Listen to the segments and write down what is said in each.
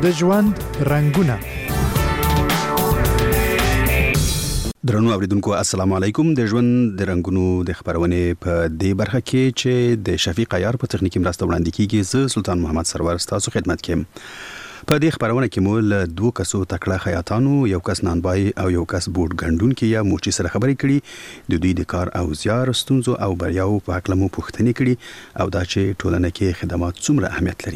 د ژوند رنگونه. درنو اوریدونکو السلام علیکم. د ژوند د رنگونو د خبرونه په دې برخه کې چې د شفیق عیار په تخنیکی مرسته وړاندې کیږي، زه سلطان محمد سرور ستاسو خدمت کې. په دې خبرونه کې مو له دوه کسو تکړه خیاطانو، یو کس نانبای او یو کس بوټ ګندون کې یا موچی سره خبرې کړي، د دوی د کار او زیار ستونزو او بریاو په اړه مو پوښتنې کړي او دا چې ټولنه کې خدمات څومره اهمیت لري.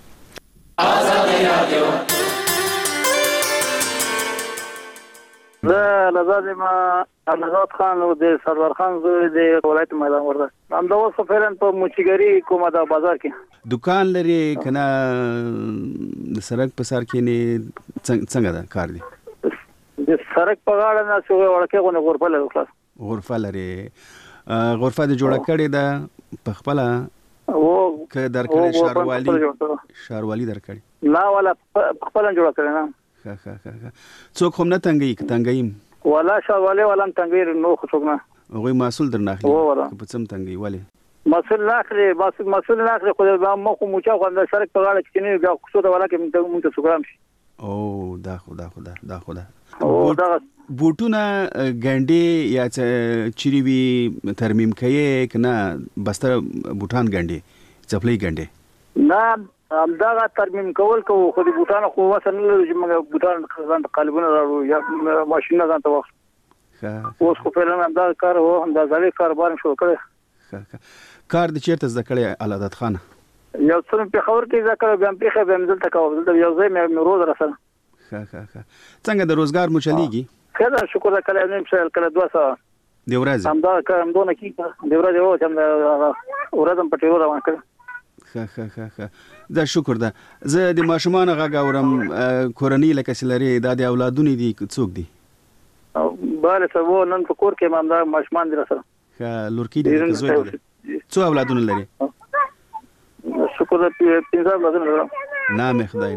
لازم نزاد خان او د سردار خان زوی د ولایت میدان ورده هم دا اوس فعلا په موچیګری کومه د بازار کې دکان لري کنه د سړک په سر کې نه څنګه دا کار دی؟ د سړک په غاړه نه څو ورکه غرفه لري. غرفه لري. غرفه د جوړه کړې ده په خپل او که درکړې شاروالي درکړې لا ولا خپل جوړه کړې نه. څوک هم نه تنګیم ولا شاروالي ولا تنګیر نو خو نه غوي مسؤل درناخلي په څم تنګي ولی مسؤل ناخلي خو ما خو موچا خو د سړک په غاړه کې نه بیا خو دا ولا کې مونږ ته سوګرام شي. او دا خدا او دا بوټونه ګنډي یا چيري وي ترمیم کوي کنه بستر بوټان ګنډي چپلې ګنډي نه دا ترمیم کول خو د بوټانو خو وسن چې موږ بوټان ځان قالبونه راوړو یا ماشينه ځان ته وخت اوس خو په لاره دا کار وو دا ځلې کاروبار شو کړی. کار د چیرته زده کړی علادت خان؟ یو څه په خبر کې ذکر بیا په خبر دلته کوم دلته یو ځای مې روز راسره. څنګه د روزګار مو چلیږي؟ خیر شکر کله نه مثال کله 200 دی ورځ هم دا کوم دونه کې دی ورځ یو چې ورځم په ټیرو روان کړ. دا شکر ده. زه د ماشومان غږ اورم، کورنۍ لکه سلري دا د اولادونو دي څوک دي؟ بله سبو نن په کور کې مام دا ماشومان دي سره. لورکی دي زوی دي. څو اولادونه لري؟ شکر ده 15 اولادونه لرم. نام خدای.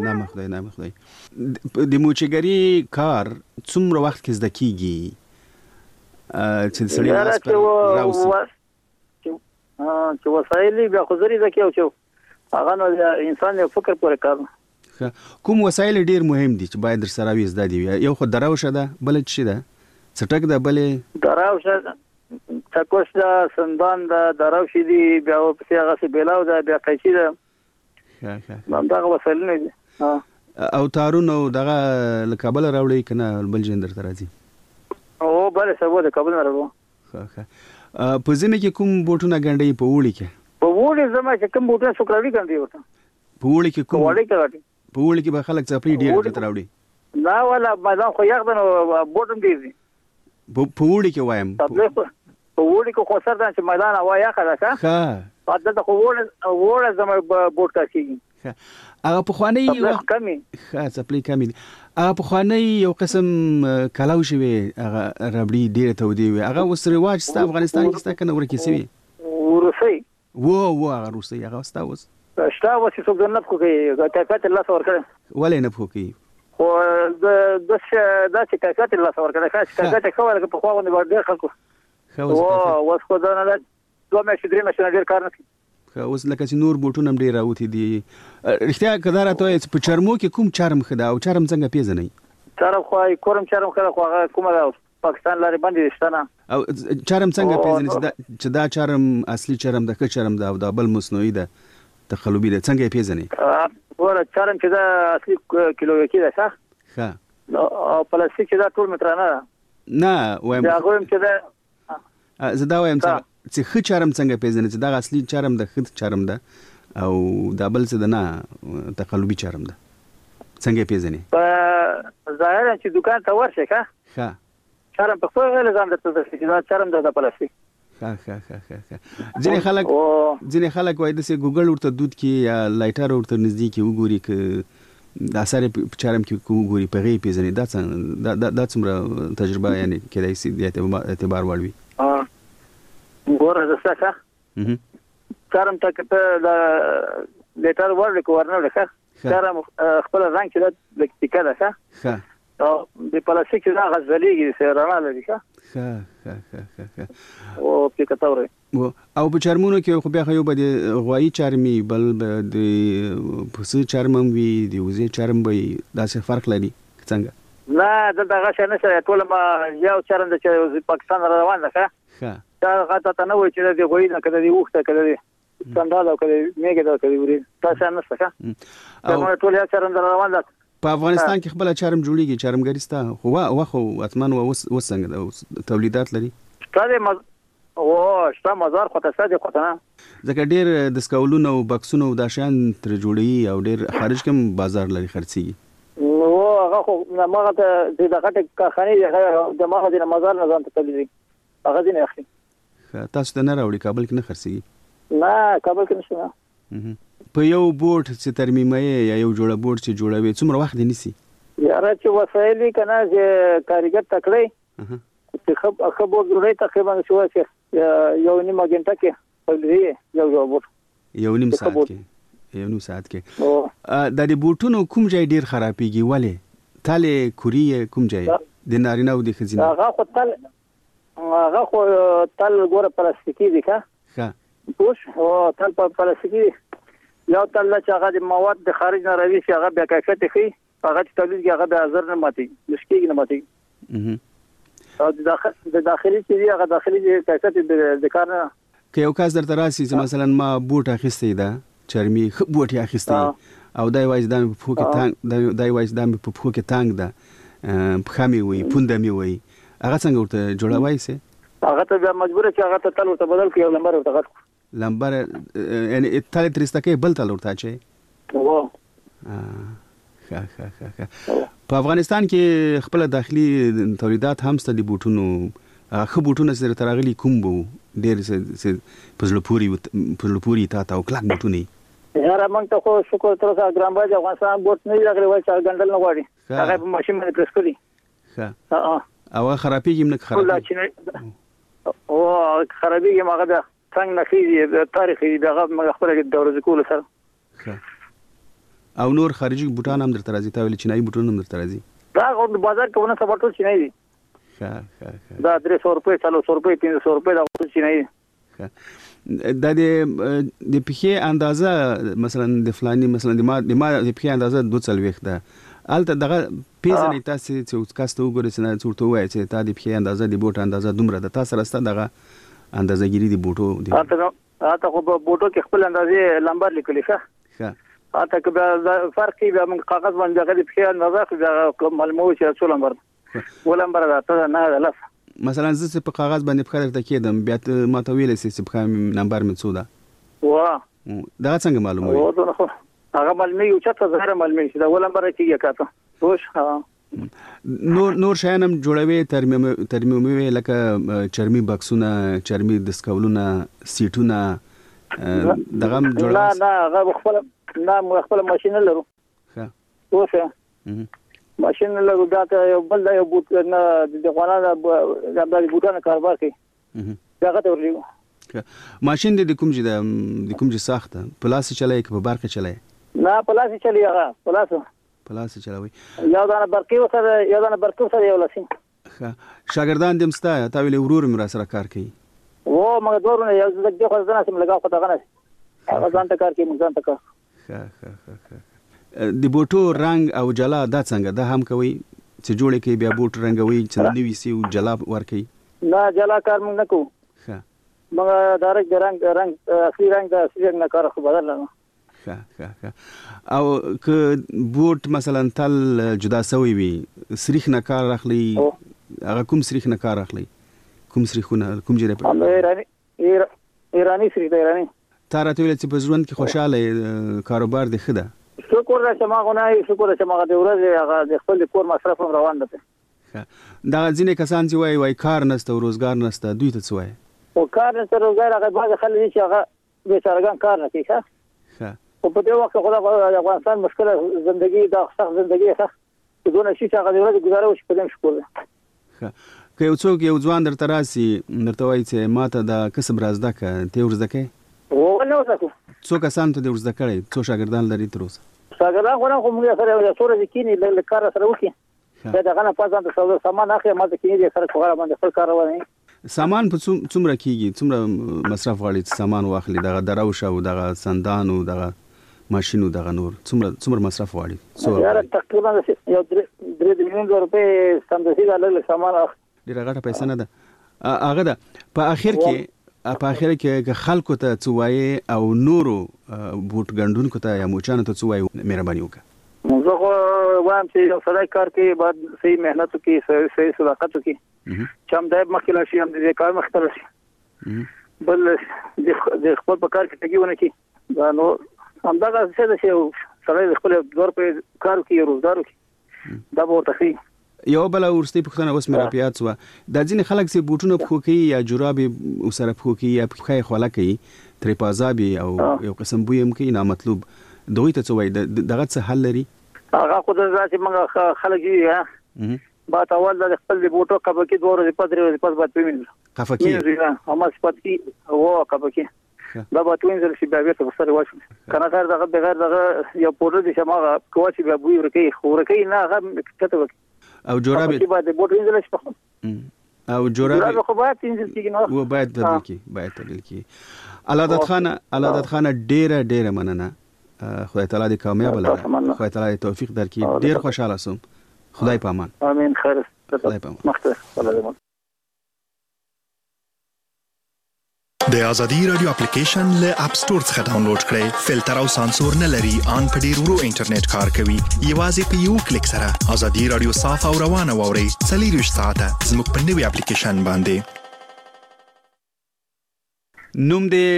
د موچیګری کار څومره وخت کې زده کیږي چې سړی لاس پر راوسی؟ چې وسایل بیا خو زری زکه او چې هغه نو انسان یو فکر پورې کار. کوم وسایل ډیر مهم دي چې باید در سره وي زده دي؟ یو خو دراوشه ده، بل څه ده؟ څټک ده، بل دراوشه تکوش ده، سندان ده، دراوشي دي، بیا په هغه څه بیلاو ده، بیا قیچي ده. دا وسایل نه دي. او تارونه دغه کابل راوړي کنه بل جندر ترازي؟ او بل سبو د کابل راوړو. په زمي کې کوم بوټونه ګنډي؟ په وړي کې زما چې کوم بوټونه سوکراوي ګنډي ورته. په وړي کې کوم؟ په وړي کې به خلک چپلې ډیر راوړي. لا ولا ما خو یغ د بوټم دی. په وړي کې وایم په وړي کې خو سره چې میدان هوا یا خلاص ها پاتې خو وړه زما بوټ کاشي. هغه په خواني وخت کمی چپلې کمی هغه په خواني یو قسم کلاو شوی هغه ربړي ډیره تودي وي. هغه وس رواج ست افغانستان کې ست کنه ورکه سوي روسي هغه روسي هغه ست اوس شتا وس څو نه پکو کوي کاکات الله څور کړ ولې نه پکو کوي او د چې کاکات الله څور کړ کاکات خوله په خو باندې ورډ خلکو وس خو دا نه دوه مې درې مې ډیر کار نه کوي. اوس لکه چې نور بوټونه هم ډیر راوتی دي. رښتیا کدا راته په چرمو کې کوم چرم خدا او چرم څنګه پیژنې؟ چرم خو کورم چرم خدا خو کومه پاکستان لري باندې شتنه. او چرم څنګه پیژنې چې دا چرم اصلي چرم ده که چرم ده او دا بل مصنوعي ده تخلبي ده څنګه پیژنې؟ ګوره چرم چې دا اصلي کیلو کې ده ښه او پلاستیک چې دا ټول مترانه نه وایم دا غویم چې دا زدا وایم چې خ چرم څنګه پیژنې چې دا اصلي چرم ده خ چرم ده او دا بل څه ده نه تقلبي چرم ده څنګه پیژنې؟ ظاهرا چې دکان ته ورشې ښه چرم په خپل غل ځان درته چې دا چرم ده پلاستیک. ځینې خلک وایي د ګوګل ورته دود کې یا لایټر ورته نږدې کې وګوري ک دا سره چرم کې وګوري په غي پیژنې. دا څومره تجربه یعنی کېدای شي د اعتبار وړوي؟ ګوره زسکه چرم ته کته د لیټر ورنه لکه چرم خپل رنگ چې د ټیکه ده ښه او د پلاستیک دا غزلېږي سره نه لري ښه او په کتاوره او په چرمونو کې خو بیا خو یو به د غوایي چرمي بل به د پسه چرمم وي د وزې چرم به داسې فرق لري څنګه نه دغه شي نه ټول ما یو چرم د پاکستان روان ده ښه دا غته ته نه وای چې د غوایي نه کده دی وخته کده دی څنګه دا کده میګه دا کده وری تاسو نه څه دا ټول یو چرم روان ده په افغانستان کې خپل چرم جوړیږي چرمګری ستا خو اتمن وسنګ تولیدات لري ستاسو شته مزار خو ته دي خو ته ځکه ډیر د سکولونو او بکسونو د شان تر جوړي او ډیر خارج کوم بازار لري خرڅي نو هغه خو ماغه ته د غټه کارخانه د ماغه د مزار نه ځان ته تللی هغه دي نه اخلي تاسو ته نه راوړي کابل کې نه خرڅي نه کابل کې نشته په یو بوټ چې ترمیمه یا یو جوړه بوټ چې جوړوي څومره وخت دی نیسي یاره چې وسایل کنه چې کاریګر تکړه چې خبر جوړي تقریبا شو چې یو نیمه غنټه کې پلي یو نیم ساعت کې د دې بوټونو کوم ځای ډیر خرابېږي ولې تاله کوري کوم ځای د نارینه او د خزینه هغه خو تل ګوره پلاستیکي دي ښه اوس او تل پلاستیکي یو تل چې هغه د مواد د خارج نه راوي چې هغه بیا کیفیت کوي هغه چې تولید کې هغه به ازر نه ماتي مشکل نه ماتي او د داخلي چې هغه داخلي کیفیت د کار نه که یو کس درته راسي چې مثلا ما بوټ اخیستی دا چرمي بوټ اخیستی او دای وایي د په پوکه تانګ دای وایي د په پوکه تانګ دا خامي وي پوندمي وي هغه څنګه ورته جوړوي سي هغه ته مجبور چې هغه ته تل ورته بدل کړي او لمبر ورته غټ لمبر یعنی تل ترسته کې بل تل ورته چي په افغانستان کې خپل داخلي تولیدات هم ست دي بوټونو خو بوټونه سره ترغلي کوم بو ډېر څه پزلپوري تا او کلاک بوټونه یاره موږ ته خو شکر تر اوسه ګرام باج افغانستان بوټ نه لګري وای چې غندل نه غواړي هغه په ماشين باندې پرس کړی ها او خرابېږي نه خرابېږي او خرابېږي ماغه ده څنګه نخېږي تاریخي دغه خپل دوره کول سره او نور خارجي بوټان هم درته راځي تا ویل چینایي بوټان هم درته راځي دا غو بازار کې ونه سبا ټول چینایي دي دا 300 روپے 400 روپے 300 روپے دا ټول چینایي دا د پیخي اندازه مثلا د فلاني مثلا د ما د پیخي اندازه 240 ده الته دغه پیژنې تاسو چې کاستو وګورئ چې څورته وایي چې تا د پیخي اندازه د بوټ اندازه دومره ده تاسو راسته دغه اندازه ګيري د بوټو دی اته خو بوټو کې خپل اندازې لمبر لیکلی ښه اته که فرق کې به موږ کاغذ باندې غلي پیخي اندازه دا معلومه چې څو لمبر ولمبر دا ته نه غلط مثلا زه په کاغذ باندې په خاطر کېدم بیا ما ته ویل چې په نمبر مې څو ده دا څنګه معلومه وي هغه معلومه یو چاته ظاهر معلومه چې دا ولمبر کېږي کاته خوش نور شاینم جوړوي ترمیموي لکه چرمي بکسونه چرمي دسکولونه سیټونه دغه جوړوي نه هغه خپل ماشين لرو ښه اوسه ماشين لرو دا یو بل دا یو بوت نه د غواړه د بوتانو کاروبار کوي دا ته ورلیو ماشين د کوم چې ساخته پلاس چلای کې په برق چلای نه پلاس چلی هغه پلاس چلوي یو دانه برقي وسره یو لسین شاګردان دې مستا تا ویل ورور مې را سره کار کوي و موږ دورونه یو ځکه خو ځنه سم لگا خو دا غنه هغه ځان ته کار کوي موږ ځان ته کار د بوټو رنگ او جلا دا څنګه دا هم کوي چې جوړې کې بیا بوټ رنگوي چې نوې سی او جلا ورکي نه جلا کار موږ نه کوو موږ ډایرکټ رنگ اصلي رنگ د اصلي رنگ نه کار خو بدل نه او که بوټ مثلا تل جدا سوی وي سریخ نه کار اخلي هغه کوم سریخ نه کار اخلي کوم سریخونه کوم جره په ایرانی سریخ دی ایرانی تاره ته ویل چې په ژوند کې خوشاله کاروبار دی خده شکر چې ما غونای شکر چې ما د ورځې هغه د خپل کور مصرف هم روان ده دا ځینې کسان چې وای کار نشته او روزګار نشته دوی ته څه وای او کار نشته روزګار هغه بعض خلک چې هغه بیچارهګان کار نه کوي ښه او په دې وخت کې د افغانستان مشکله ژوندۍ دا سخت ژوندۍ ښه چې دونه شي چې هغه د ورځې گزاره وشي په دې شکر ښه که یو څوک یو ځوان درته راسي درته وایي چې ماته د کسب رازده که ته ورزده کوې و نه وزده څو کسان ته دې ورزده کړی څو شاګردان لري تر اوسه شاګردان خو نه خو موږ سره یو څو ورځې کېني له کار سره وکړي دا دغه نه پس ځان ته سامان اخلي ما ته کېني دې سره خبره باندې خپل کار روانوي سامان په څومره کیږي، څومره مصرف غواړي سامان واخلي، دغه دراوش او دغه سندان او دغه ماشینو دغه نور څومره مصرف غواړي؟ یاره تقریبا یو 3 میلیون روپے سمدسي له سامان ډیره غټه پیسې نه ده. هغه ده په اخر کې خلکو ته څوایي او نورو بوت ګندونکو ته یا موچانو ته څوایي مهرباني وکړه. زه وایم چې یو سړی کار کوي باید صحیح مهنت وکړي، صحیح صداقت وکړي، چې هم دای مخکې شي هم دې کار مخکې شي، بل د خپل په کار کې تګي ونه کړي. دا نو همدغه څه ده چې سړی خپل دور په کار کې روزګار وکړي، دا به ورته ښي. یو بل ورستي پښتنه اوس مې را پیات سو د ځینې خلک چې بوټونه پخو کوي یا جورابي وسره پخو کوي یا پخې خوله کوي ترې پازابي او یو قسم بوی هم کوي نامطلوب، دوی ته څه وایي دغه څه حل لري؟ هغه خو د ځاتې موږ خلک یې بات اول د خپل بوټو کبکی دوه ورځې پدري ورځې پس باید ویني کفکی هم سپاتي او کبکی دا به توینځل شي بیا ورته سره واش کنه کار دغه بغیر دغه یو پوره دي چې ما کوچ بیا بوی ورکی خورکی نه هغه کته او جورابي باید بوټ وینځل شي او جورابي خو باید وینځل کیږي نو و باید تدل کی علادت خان ډیره مننه. خدای تعالی دې کامیاب لره، خدای تعالی توفیق درکړي. ډیر خوشاله سوم. خدای په امان. امين. خیر. خدای په امان. د ازادي رادیو اپلیکیشن له اپ سٹور څخه ډاونلوډ کړئ. فلټر او سانسور نه لري، ان په ډیر ورو انټرنیټ کار کوي. یوازې په یو کلیک سره ازادي رادیو صاف او روانه واورئ. 24 ساعته زموږ په نوې اپلیکیشن باندې. نوم دې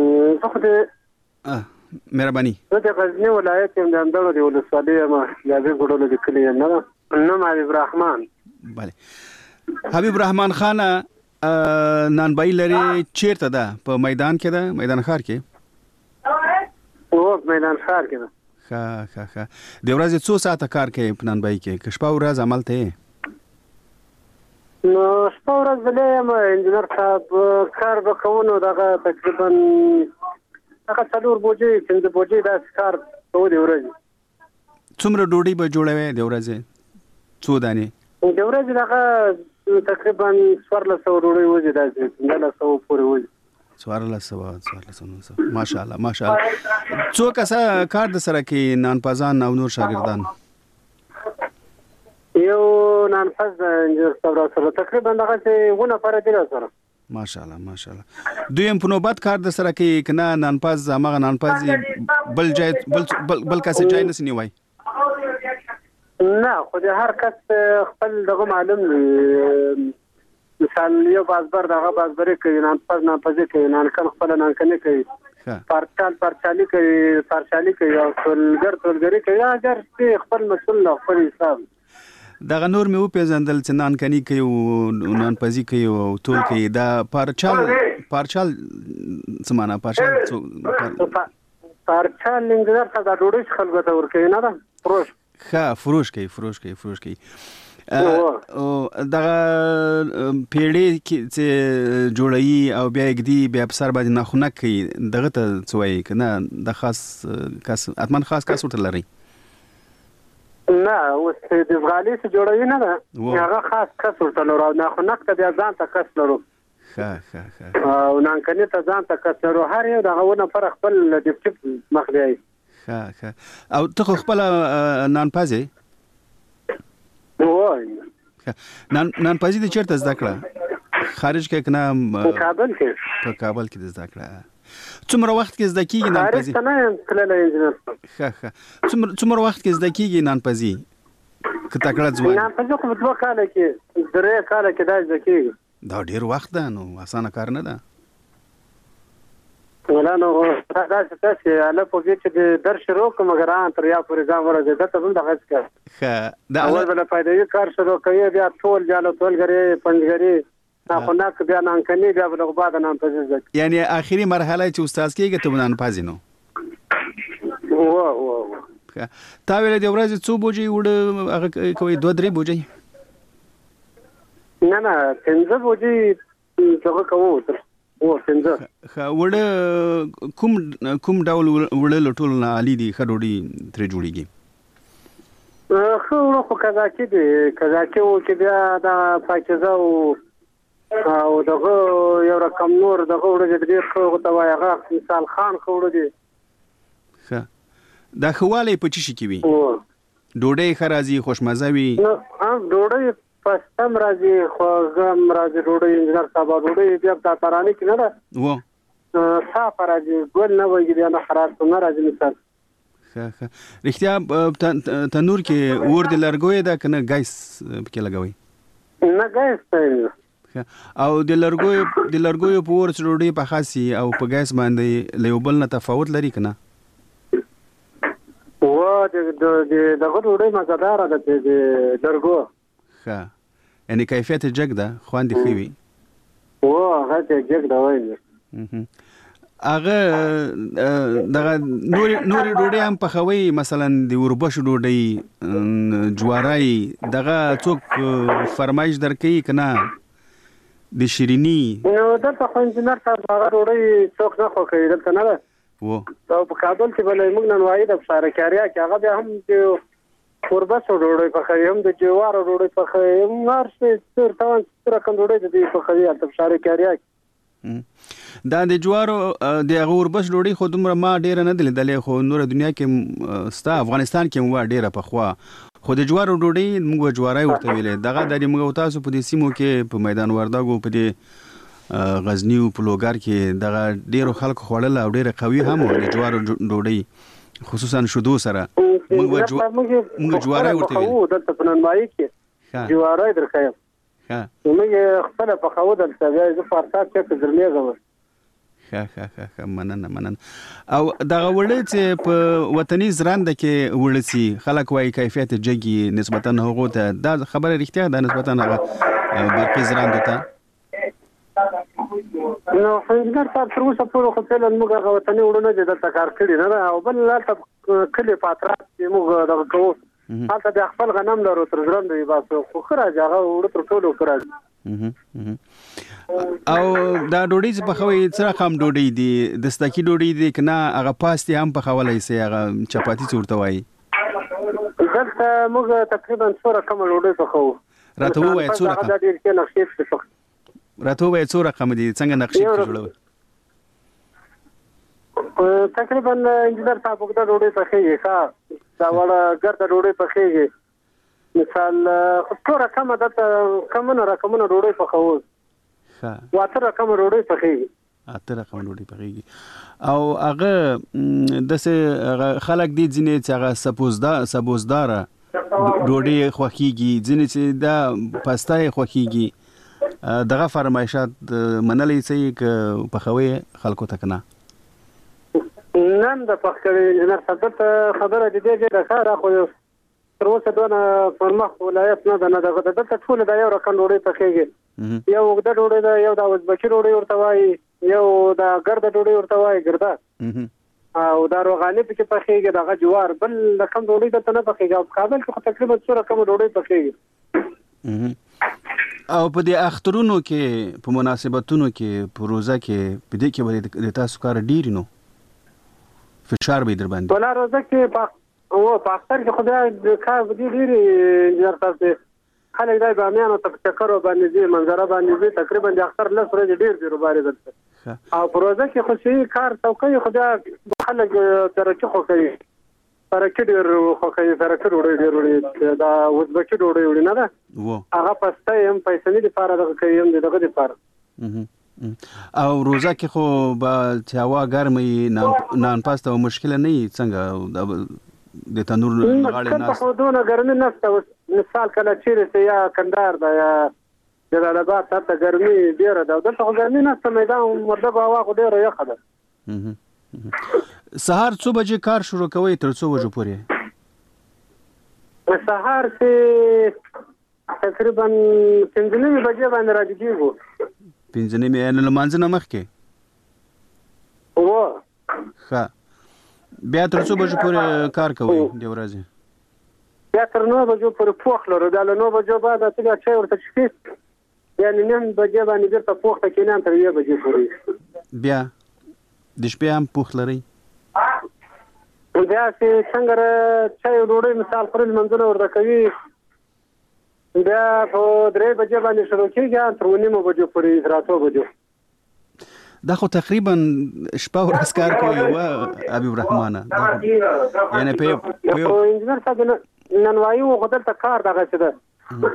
مهرباني. زه د غزنی ولایت یم، د اندړو د ولسوالۍ یم، یابې ګډولو د کلي یم. نوم حبیب الرحمن. بله حبیب الرحمن خان، نانبای لري چیرته ده؟ په میدان کې ده؟ میدان ښار کې؟ او میدان ښار کې ده. ښه د ورځې څو ساعته کار کوي په نانبای کې؟ که شپه ورځ عمل ته نو شپه ورځ بلې یم انجینر صاحب، کار به کوو نو دغه تقریبا هغه 4 بوجې 5 بوجې داسې کار کوو د ورځې. څومره ډوډۍ به جوړوي د ورځې؟ څو دانې د ورځې دغه تقریبا 1400 ډوډۍ وځي، داسې 1500 پورې وځي. 1400 ماشاءالله. څو کسه کار د سره کې نانپازان او نور شاګردان؟ یو نانپاز انجینر صاحب سره تقریبا دغه چې ونه پر دي سره. ماشاءالله. دویم په نوبت کار د سره کې کنا نانپاز هغه نانپاز بل ځای بل کس ځای نه سنوي؟ نه خو د هر کس خپل دغه معلوم مثال یو بازبر دغه بازبري کوي، نانپازي کوي، نانکن خپل نانکني کوي، پارچالي کوي او تولګري کوي. اگر خپل مسؤل خپل حساب دغه نور مې وپېژندل چې نانکني کوي او نانپازي کوي او تول کوي. دا پارچال څه معنا؟ پارچال انجینر ته دا ډوډۍ خلکو ته ورکوي نه ده فروش کوي. دغه پیړې چې جوړوي او بیا یګدي بیا په سر باندې ناخونه کوي، دغه ته څه وایي که نه د خاص کس اتمن خاص کس ورته لري؟ نه اوس د افغاني څه جوړوي نه ده، هغه خاص کس ورته لرو او ناخونک ته بیا ځان ته کس لرو. او نانکني ته ځان ته کس لرو. هر یو دغه ونه پر خپل ډیپټیپ مخ دی. او ته خو خپل نانپازي؟ وای نانپازي د چیرته زده کړه؟ خارج کې کنه؟ په کابل کې. په کابل کې زده کړه. څومره وخت کې زده کیږي نانپازي؟ څومره وخت کې زده کیږي نانپازي؟ که تکړه ځوان نانپازي خو 2 کاله کې 3 کاله کې دا زده کیږي. دا ډیر وخت ده، نو اسانه کار نه ده. ولا نو دا چې اله په دې چې در شروع کوم غران تر یا پورې ځم ورته د ته هم دغه څه دا اول بل فائدې کار شروع کوي، بیا ټول غري پنځګري ناخونه بیا نانکني بیا بل بعد نانپازي زده. یعنی اخیری مرحله چې استاد کېږي ته نانپازي نو تا ویل د ورځې څو بوجي وړ هغه کوي 2-3 بوجي؟ نه 15 بوجي څنګه کوو وړه کوم ډول وړه لټول نه علي دي خډوډي تر جوړیږي؟ خو کزاکي دي، کزاکي او کې بیا دا پاکیزه او او دغه یو رقم نور دغه وړي ډیر خو ته وای هغه مثال خان خو وړي ښه دا خواله په چی شي کې وي ډوډۍ خرازي خوشمزه وي ډوډۍ پستم راځي خو غم راځي ډوډۍ انجنیر صاحب ډوډۍ بیا د ترانه کې نه ده و صاف راځي ګل نه وایي بیا نه خراب نه راځي مثال ښه رښتیا تنور کې اور د لرګوي دا کنه ګیس کې لګوي نه ګیس او د لرګوي په اور ډوډۍ په خاصي او په ګیس باندې لیوبل نه تفاوت لري کنه و دغه ډوډۍ مزدار ده د لرګو ښه یعنی کیفیت جګ ده خواندې ښه وي هغه جګ ده وایي هغه دغه نورې ډوډۍ هم پخوي مثلا د وربشو ډوډۍ جوارای دغه څوک فرمایش درکوي که نه د شیریني دلته خو انجینر صاحب هغه ډوډۍ څوک نه خوښوي دلته نه ده او په کابل کې بل موږ نن وایي د بشارکاریا کې هغه بیا هم د وربشو ډوډۍ پخوي هم د جوارو ډوډۍ پخوي هم هر څه څه رقم ډوډۍ د دې پخوي هلته بشارکاریا کې دا د جوارو د هغه وربش ډوډۍ خو دومره ما ډیره نه ده لیدلې خو نوره دنیا کې ستا افغانستان کې هم ډیره پخوا خو د جوارو ډوډۍ موږ جوارای ورته ویلې دغه د موږ تاسو په دې سیمو کې په میدان وردګو په دې غزنی او په لوګر کې دغه ډیرو خلکو خوړل او ډیره قوي هم د جوارو ډوډۍ خصوصا شودو سره موږ جوارای ورته ویلې دلته په ننمایي کې جوارای درخایم موږ خپل په خو دلته زه فارسات چې درلېږم ښه مننه او دغه وړې چې په وطني زرانده کې وړسي خلک وایي کیفیت جګي نسبتا هغه ته دا خبره رښتیا ده نسبتا هغه برقي زرانده ته نو انجینر صاحب تر اوسه پورې خو فعلا موږ هغه وطني وړونه دلته کار کړي نه او بل هلته کلي پاترات چې موږ دغه کوو هلته د خپل غنم لرو تر ژرنده یې باسو خو ښه راځي هغه وړه تر ټولو ښه راځي او دا ډوډۍ چې پخوي څه رقم ډوډۍ دي دستکي ډوډۍ دي که نه هغه پاستې هم پخولی سي هغه چپاتي څه ورته وایي دلته موږ تقریبا 100 رقمه ډوډۍ پخوو راته ووایه څو رقم دي څنګه نقشې پکې جوړوي تقریبا انجینر صاحب دا ډوډۍ پخېږي ښه دا وړه ګرده ډوډۍ پخېږي مثال څو رقمه دلته کمونه رقمونه ډوډۍ پخوو واته رقمه ډوډۍ پخېږي او هغه داسې خلک دي ځینې چې هغه سبوزداره ډوډۍ خوښېږي ځینې چې دا پسته یې خوښېږي دغه فرمایشات منلی سي که پخوي خلکو ته که نه نن د پخ کړي انجینر صاحب ته خبره د دې ډېره ښه را خو تر اوسه دونه پرمخ ولایت نه ده نه دغه دلته ټوله دا یو رقم ډوډۍ پخېږي یو اوږده ډوډۍ ده یو د ازبکي ډوډۍ ورته وایي یو د ګرده ډوډۍ ورته وایي ګرده او دا روغاني پکې پخېږي دغه جوار بل رقم ډوډۍ دلته نه پخېږي او په کابل کې خو تقریبا 100 رقمه ډوډۍ پخېږي او په دې اخترونو کې په مناسبتونو کې په روزه کې په دې کې به د تاسو کار ډېر نو فشار به در باندې ولا روزه کې په اختر کې خدای د کار دې ډېر انجینر صاحب خلک دا بامیانو ته چکر باندې دي منظره باندې دي تقریبا د اختر لس ورځې ډېر بیروباري ده او په روزه کې خو شي کار توکي خدای خلک ترکي خو کوي ترکي ډېر خو کوي ترکي ډوډۍ ډېر وړي دا ازبکي ډوډۍ وړي نه ده هغه پسته هم پیسې لپاره دغه کوي هم دغه لپاره او روزه کې خو به هوا ګرمي نان پاسته مشکل نه وي څنګه د تنور غاړې نه خو دونه ګرمي نشته مثال کله چیرې یا کندهار ده یا جلال آباد ته ګرمي ډېره ده دلته خو ګرمي نشته میدان وردګ هوا خو ډېره یخه ده سهار څو بجې کار شروع کوئ تر څو بجو پورې سهار چې تقریبا 5:30 بجې باندې راځيږو 5:30 یعنې لمانځه نه مخکې ښه بیا تر څو بجو پورې کار کوئ د ورځې بیا تر 9 بجو پورې پوخ لرو دا له 9 بجو بعد ته چای ورته چکي یعنی 9 بجې باندې بیرته پوخ ته کېنان تر 1 بجې پورې بیا د شپې هم پوخ لري بیا چې څنګه چای ډوډۍ مثال پر منځله ورته کوي بیا په 3 بجې باندې شروع کیږي تر 9 بجو پورې 3 بجو. دا خو تقریبا شپه ورځ کار کوي و حبیب الرحمن. یعنی په انجنیر صاحب نن وایو غدل ته کار دغه څه ده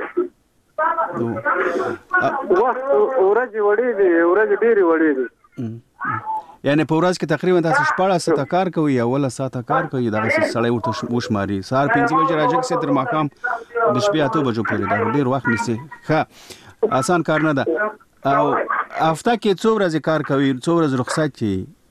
ورځ وړي دي ورځ ډېری وړي دي. یعنی په ورځ کې تقریبا تاسو 14 ساعته کار کوي یا ولا ساعته کار کوي دغه سړی ورته وشماري سهار 5 بجې راځي چې تر ماښام د شپې 8 بجو پورې دا ډېر وخت نیسي. ښه آسان کار نه ده. او هفته کې څو ورځې کار کوي څو ورځې رخصت کوي؟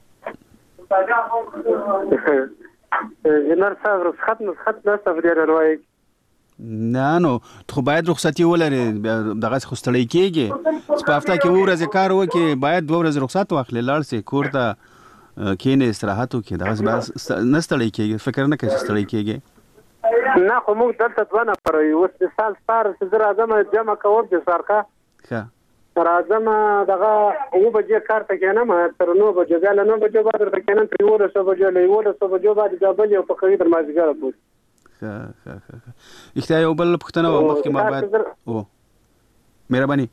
جنرال صاحب رخصت نه سفر روي نه نو خو باید رخصتي ولري دغه خو ستړی کېږي په هفته کې ورځې کار وکړي باید 2 ورځې رخصت واخلي لاړ سي کور ته کینې استراحت وکړي دغه نه ستړی کېږي فکر نه کوي ستړی کېږي. نه خو موږ دلته 2 نفر یو سال سپار چې راځم جمع کوم د سرکا ښه راځم دغه 9 بجې کار ته کېنم تر 9 بجې ځل 9 بجې بعد تر کېنم تر 9 بجې له 9 بجې بعد د بل یو په کوي تر مازیګر پورې. ښه اختیار یو بل پښتنه و مخکې ما باید او مهرباني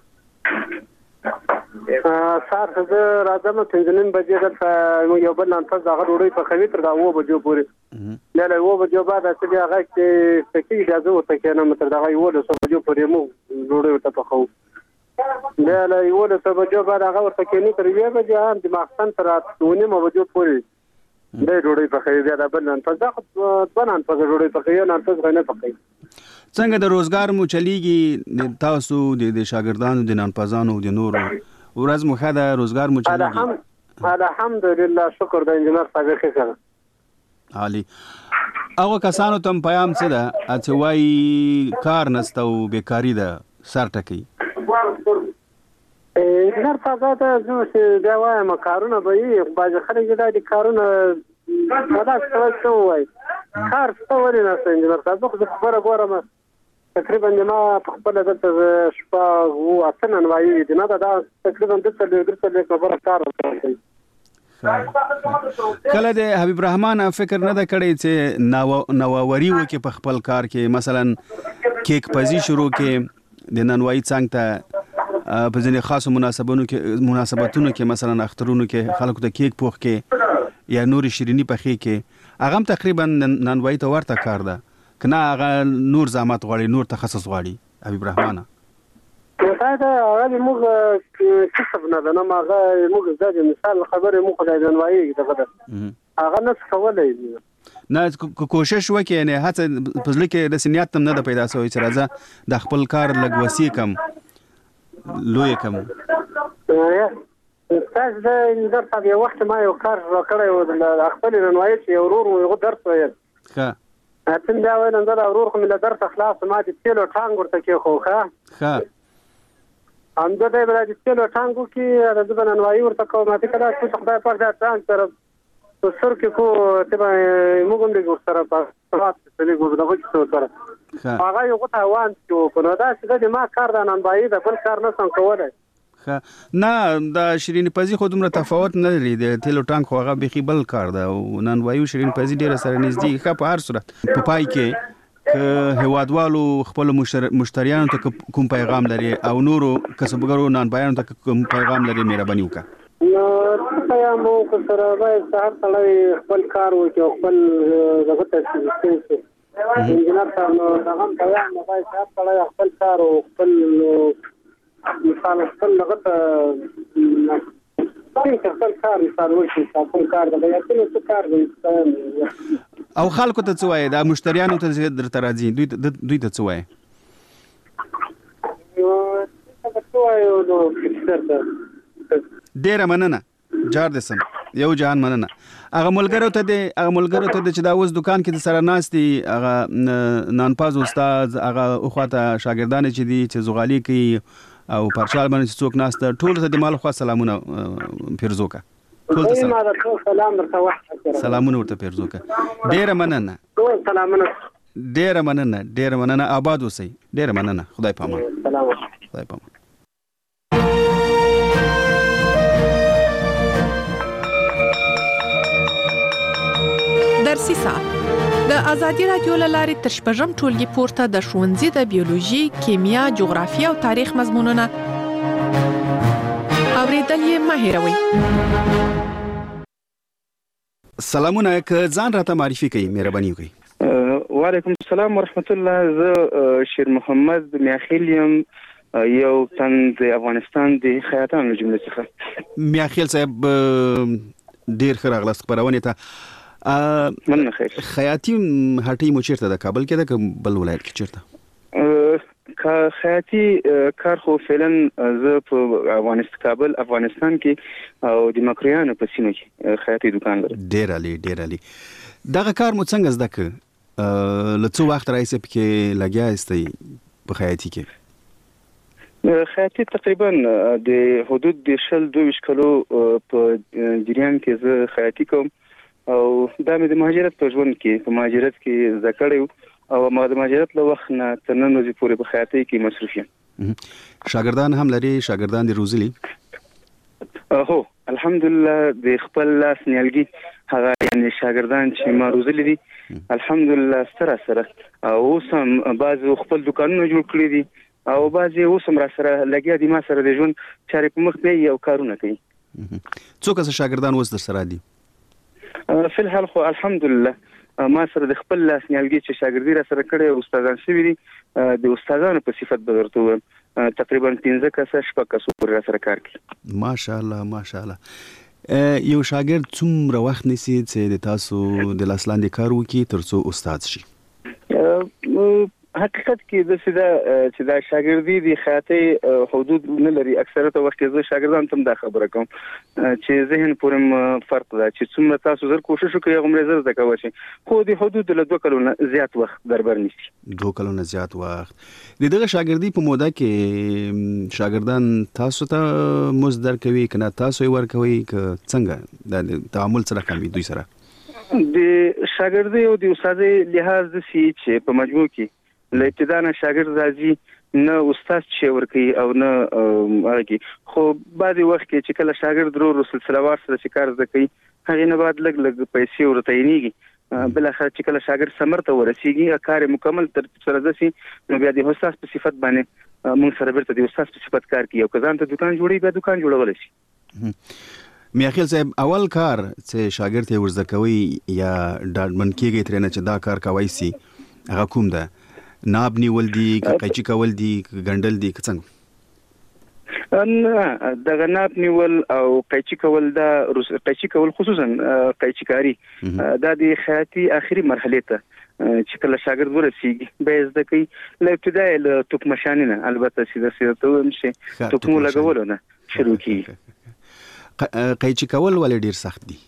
سار زه راځم 3 بجې دلته یو بل نن تاسو هغه ډوډۍ په کوي تر 9 بجې پورې له 9 بجې بعد چې هغه کې پکې اجازه ورته کېنم تر 9 بجې پورې مو ډوډۍ ورته پخو له 9 بجې بعد هغه ورته کېنی تر 2 بجې هم د ماخستن تر 9 بجې پورې د ډوډۍ په کوي بیا د بل نن تاسو بنان په ډوډۍ په کوي نن تاسو نه پخې. څنګه د روزګار مو چلیږي تاسو د شاګردانو د نانپازانو د نورو ورځ مو خاله روزګار مو چلیږي؟ الحمدلله شکر د انجنیر صاحب ښه سره عالی. هغه کسانو ته پیغام څه ده چې وایي کار نشته او بیکاری ده سر ټکي؟ انجنیر صاحب ته زه بیا وایم کارونه به یې بعضې خلک دا د کارونه دا څه وایي کار څه ولې نشته انجنیر صاحب زه خو خبره ګورم تقریبا ما په خپله دلته شپه 8 نانوایي دي نه دا تقریبا 2 خبره کار کوي. کله د حبیب الرحمن فکر نه ده کړی چې نوآوري وکړي په خپل کار کې مثلا کیک پزی شروع کې د نانوایي څنګ ته په ځینې خاصو مناسبتونو کې مثلا اخترونو کې خلکو ته کیک پوخ کې یا نور شیرینی پخې کې هغه هم تقریبا نانوایي ته ورته کار ده کنه هغه نور زحمت غواړي نور تخصص غواړي حبیب الرحمن؟ دا هغه موږ کسب نه ده نه هغه موږ د مثال خبرې موږ د نانوایي دغه هغه نه کولای نه کوشش وکړي نه هڅه پزله کې د سنیات تم نه پیدا شوی چې راځه د خپل کار لګ وسی کم لوی کم. تاسو د انجنیر صاحب یو وخت ما یو کار وکړی و د خپل نانوایي چې ورور یو درس ویل ښه اته دا ویل نن دا ورور کوم له درس خلاص ما د تیلو ټانګ ورته کې خو ښه هم دا د تیلو ټانګو کې د نانوایي ورته کوم ماته کړه چې خدای پاک دا ټانګ تر سر کې کو ته موږ هم د ګور سره په سات په ګور دغه څه سره هغه یو غوته وان چې په نو دا چې د ما کار د نانوایي د بل کار نه څنګه کولای. نه دا شیرین پزی خو دومره تفاوت نه لري د تیلو ټانک خو هغه بخي بل کار ده او نانوایي شیرین پزی ډیره سره نږدې ښه په هر صورت په پای کې هوادوالو خپل مشتریانو ته کوم پیغام لري او نورو کسبګرو نانبایانو ته کوم پیغام لري مهرباني وکړه؟ نو پیغام مو سره باید هر څلوي خپل کار وکړي خپل دغه تاسیس انجنیر صاحب نو هغه پیغام مو باید هر څلوي خپل کار او خپل مثال خپل لغت خپل کار مثال وشي خپل کار د یا څه کار دی او خلکو ته څه وایي دا مشتریانو ته درته راځي دوی ته څه وایي؟ ډیره مننه جار دې سم یو جهان مننه. هغه ملګرو ته چې دا اوس دکان کې د سره ناستي هغه نانپاز استاد هغه اخواته شاګردان چې دي چې زغالي کوي او پرچال باندې څوک ناسته ټول ته د مال خو سلامونه پیرزوکا ټول ته سلامونه ورته پیرزوکا. ډیره مننه ډیره مننه آباد اوسئ. ډیره مننه خدای پامان. خدای پامان. د درسي ساعت د ازادي رادیو لارې تر شپږم ټولګي پورته د ښوونځي د بیولوژي، کیمیا، جغرافیه او تاریخ مضمونونه اوریدل یې مه هېروئ. سلامونه، که ځان راته معرفي کړئ مهرباني وکړئ. وعلیکم السلام ورحمت الله. زه شیر محمد میاخیل یم، یو تن د افغانستان د خیاطانو جمله څخه. میاخیل صاحب ډیر ښه راغلاست خبرونه ته. مننه. خیر. خیاطي هټۍ مو چیرته ده؟ کابل کې ده که بل ولایت کې چیرته؟ خیاطي کار خو فعلا زه په کابل افغانستان کې او د مکریانو په سیمه کې خیاطي دکان لرم. ډیر عالی دغه کار مو څنګه زده کړ؟ له څو وخت راځي پکې لګیا یاستئ په خیاطي کې؟ خیاطي تقریبا د حدود د 22 کلو په جریان کې زه خیاطي کوم او دا مې د مهاجرت په ژوند کې په مهاجرت کې زده کړی او ما د مهاجرت له وخت نه تر نن ورځې پورې په خیاطي کې مصروف یم. شاګردان هم لري؟ شاګردان دي روزلي؟ هو الحمدلله د خپل لاس نیالګي هغه یعنی شاګردان چې ما روزلي دي الحمدلله سره او سم بعض خپل دکانونه جوړ کړی دي او بعض اوس هم را سره لګیا دي، ما سره د ژوند چارې په مخ دی او کارونه کوي. څو کس شاګردان اوس در سره دي؟ فی الحال خو الحمدلله ما سره د خپل لاس نیالګي چې شاګردي را سره کړي او استادان شوي دي د استادانو په صفت به درته وایم تقریبا 15 کسه شپږ کسو پورې را سره کار کوي. ماشاءالله. یو شاګرد څومره وخت نیسي چې د تاسو د لاس لاندې کار وکړي تر څو استاد شي؟ حقیقت کې د سیده چې دا شاګردي د خیاطي حدود نه لري. اکثریت وخت زه شاګردان ته دا خبره کوم چې ذهن پورې فرق ده چې څومره تاسو زر کوشش وکړئ هغومره زر زده کوئ خو د حدود له 2 کلونو زیات وخت دربر نیسي. 2 کلونو زیات وخت. دغه شاګردي په موده کې شاګردان تاسو ته مزد درکوي کنه تاسو یې ورکوي که څنګه د تعامل سره کوي دوی سره؟ د شاګردي او د استادي لحاظ د سي چې په مجموع کې له ابتدا نه شاګرد راځي نه استاد چې ورکي او نه هغه خو بعضي وخت کې چې کله شاګرد ورو سلسله وار سره کار زده کوي هغه نه بعد لګ پیسې ورته یېږي بل اخر چې کله شاګرد ثمر ته ورسیږي کار مکمل تر سره دسي نو بیا د استاد په صفت باندې موږ سره برته د استاد په صفت کار کوي او کزان ته دکان جوړي بیا دکان جوړول شي. میاخیل صاحب اول کار چې شاګرد یې ورزده کوي یا ډاډمن کېږي ترنه چې دا کار کوي سي هغه کوم ده؟ ناب نیول دي که قیچي کول دي که ګنډل دي که څنګه؟ دغه ناب نیول او قیچي کول دا قیچي کول خصوصا قیچي کاری دا د خیاطي اخري مرحله ته چې کله شاګرد ورسیږي به زده کوي له ابتدای له توکمشانینه البته سیده ته هم شي توکمو لګولو نه شروع کیږي. قیچي کول ولې ډیر سخت دي؟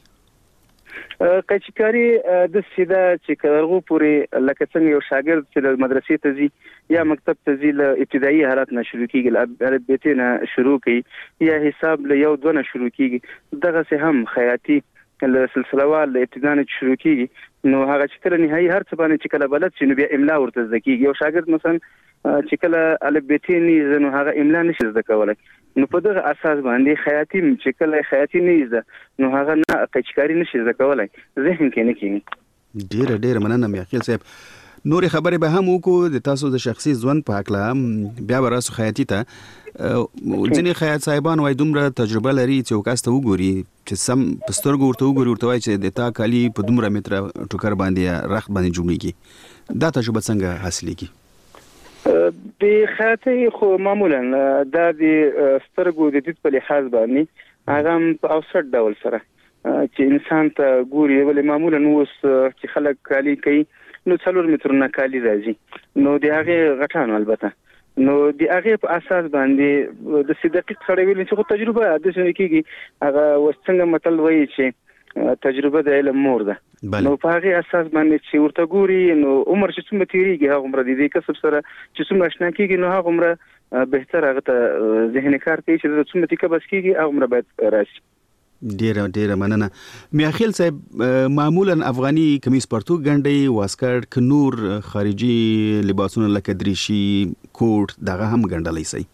قیچکاری د سیده چې کارغو پورې لکه څنګه یو شاګرد چې د مدرسې ته ځي یا مکتب ته ځي له ابتدایي حالت نه شروع کیږي البته نه شروع کوي یا حساب له 1-2 نه شروع کیږي دغه سه هم خیاطي له سلسله وال له ابتدا نه شروع کیږي نو هغه چې تر نهایي هر څه باندې چې کله بلد شي نو بیا املا ورته زده کیږي. یو شاګرد مثلا چې کله البته نه نو هغه املا نشي زده کولای نو په دغه اساس باندې خیاطي چې کله خیاطي نه زده نو هغه نه قیچکاری نشي زده کولای ذهن کې نه کیږي. ډیر مننه میاخیل صاحب. نور خبرې به هم وکړو د تاسو د شخصي ژوند په اړه بیا وراسو خیاطي ته ځینې خیاط صاحبان وای دومره تجربه لري چې وکاسته وګوري چې سم پسترګو ورته وګوري ورته وای چې د تا کالی په دومره متر ټوکر باندې رخت باندې جوړیږي. دا تجربه څنګه حاصلېږي؟ د خیاطي خو معمولا دا د سترګو د دید په لحاظ باندې هغه په اوسط ډول سره چې انسان ته ګوري ولې معمولا اوس چې خلک کالی کوي نو 4 مترونه کالی راځي نو د هغه غټانو البته نو د هغه په اساس باندې د دقیق سره ویل چې خو تجربه د څه کېږي هغه وسڅنګه متل وایي چې تجربه د علم مور ده نو په هغه اساس باندې چې ورته ګوري نو عمر چې څومره تیریږي هغه عمر د دې کسب سره چې څومره آشنا کېږي نو هغه عمر بهتر هغه ته ذهني کار کوي چې څومره تکه بس کېږي هغه عمر باید راشي. ډیر مننه. میاخیل صاحب معمولا افغاني کمیس پرتو ګنډي واسکټ ک نور خارجي لباسونه لکه دریشي کوټ دغه هم ګنډلای شي؟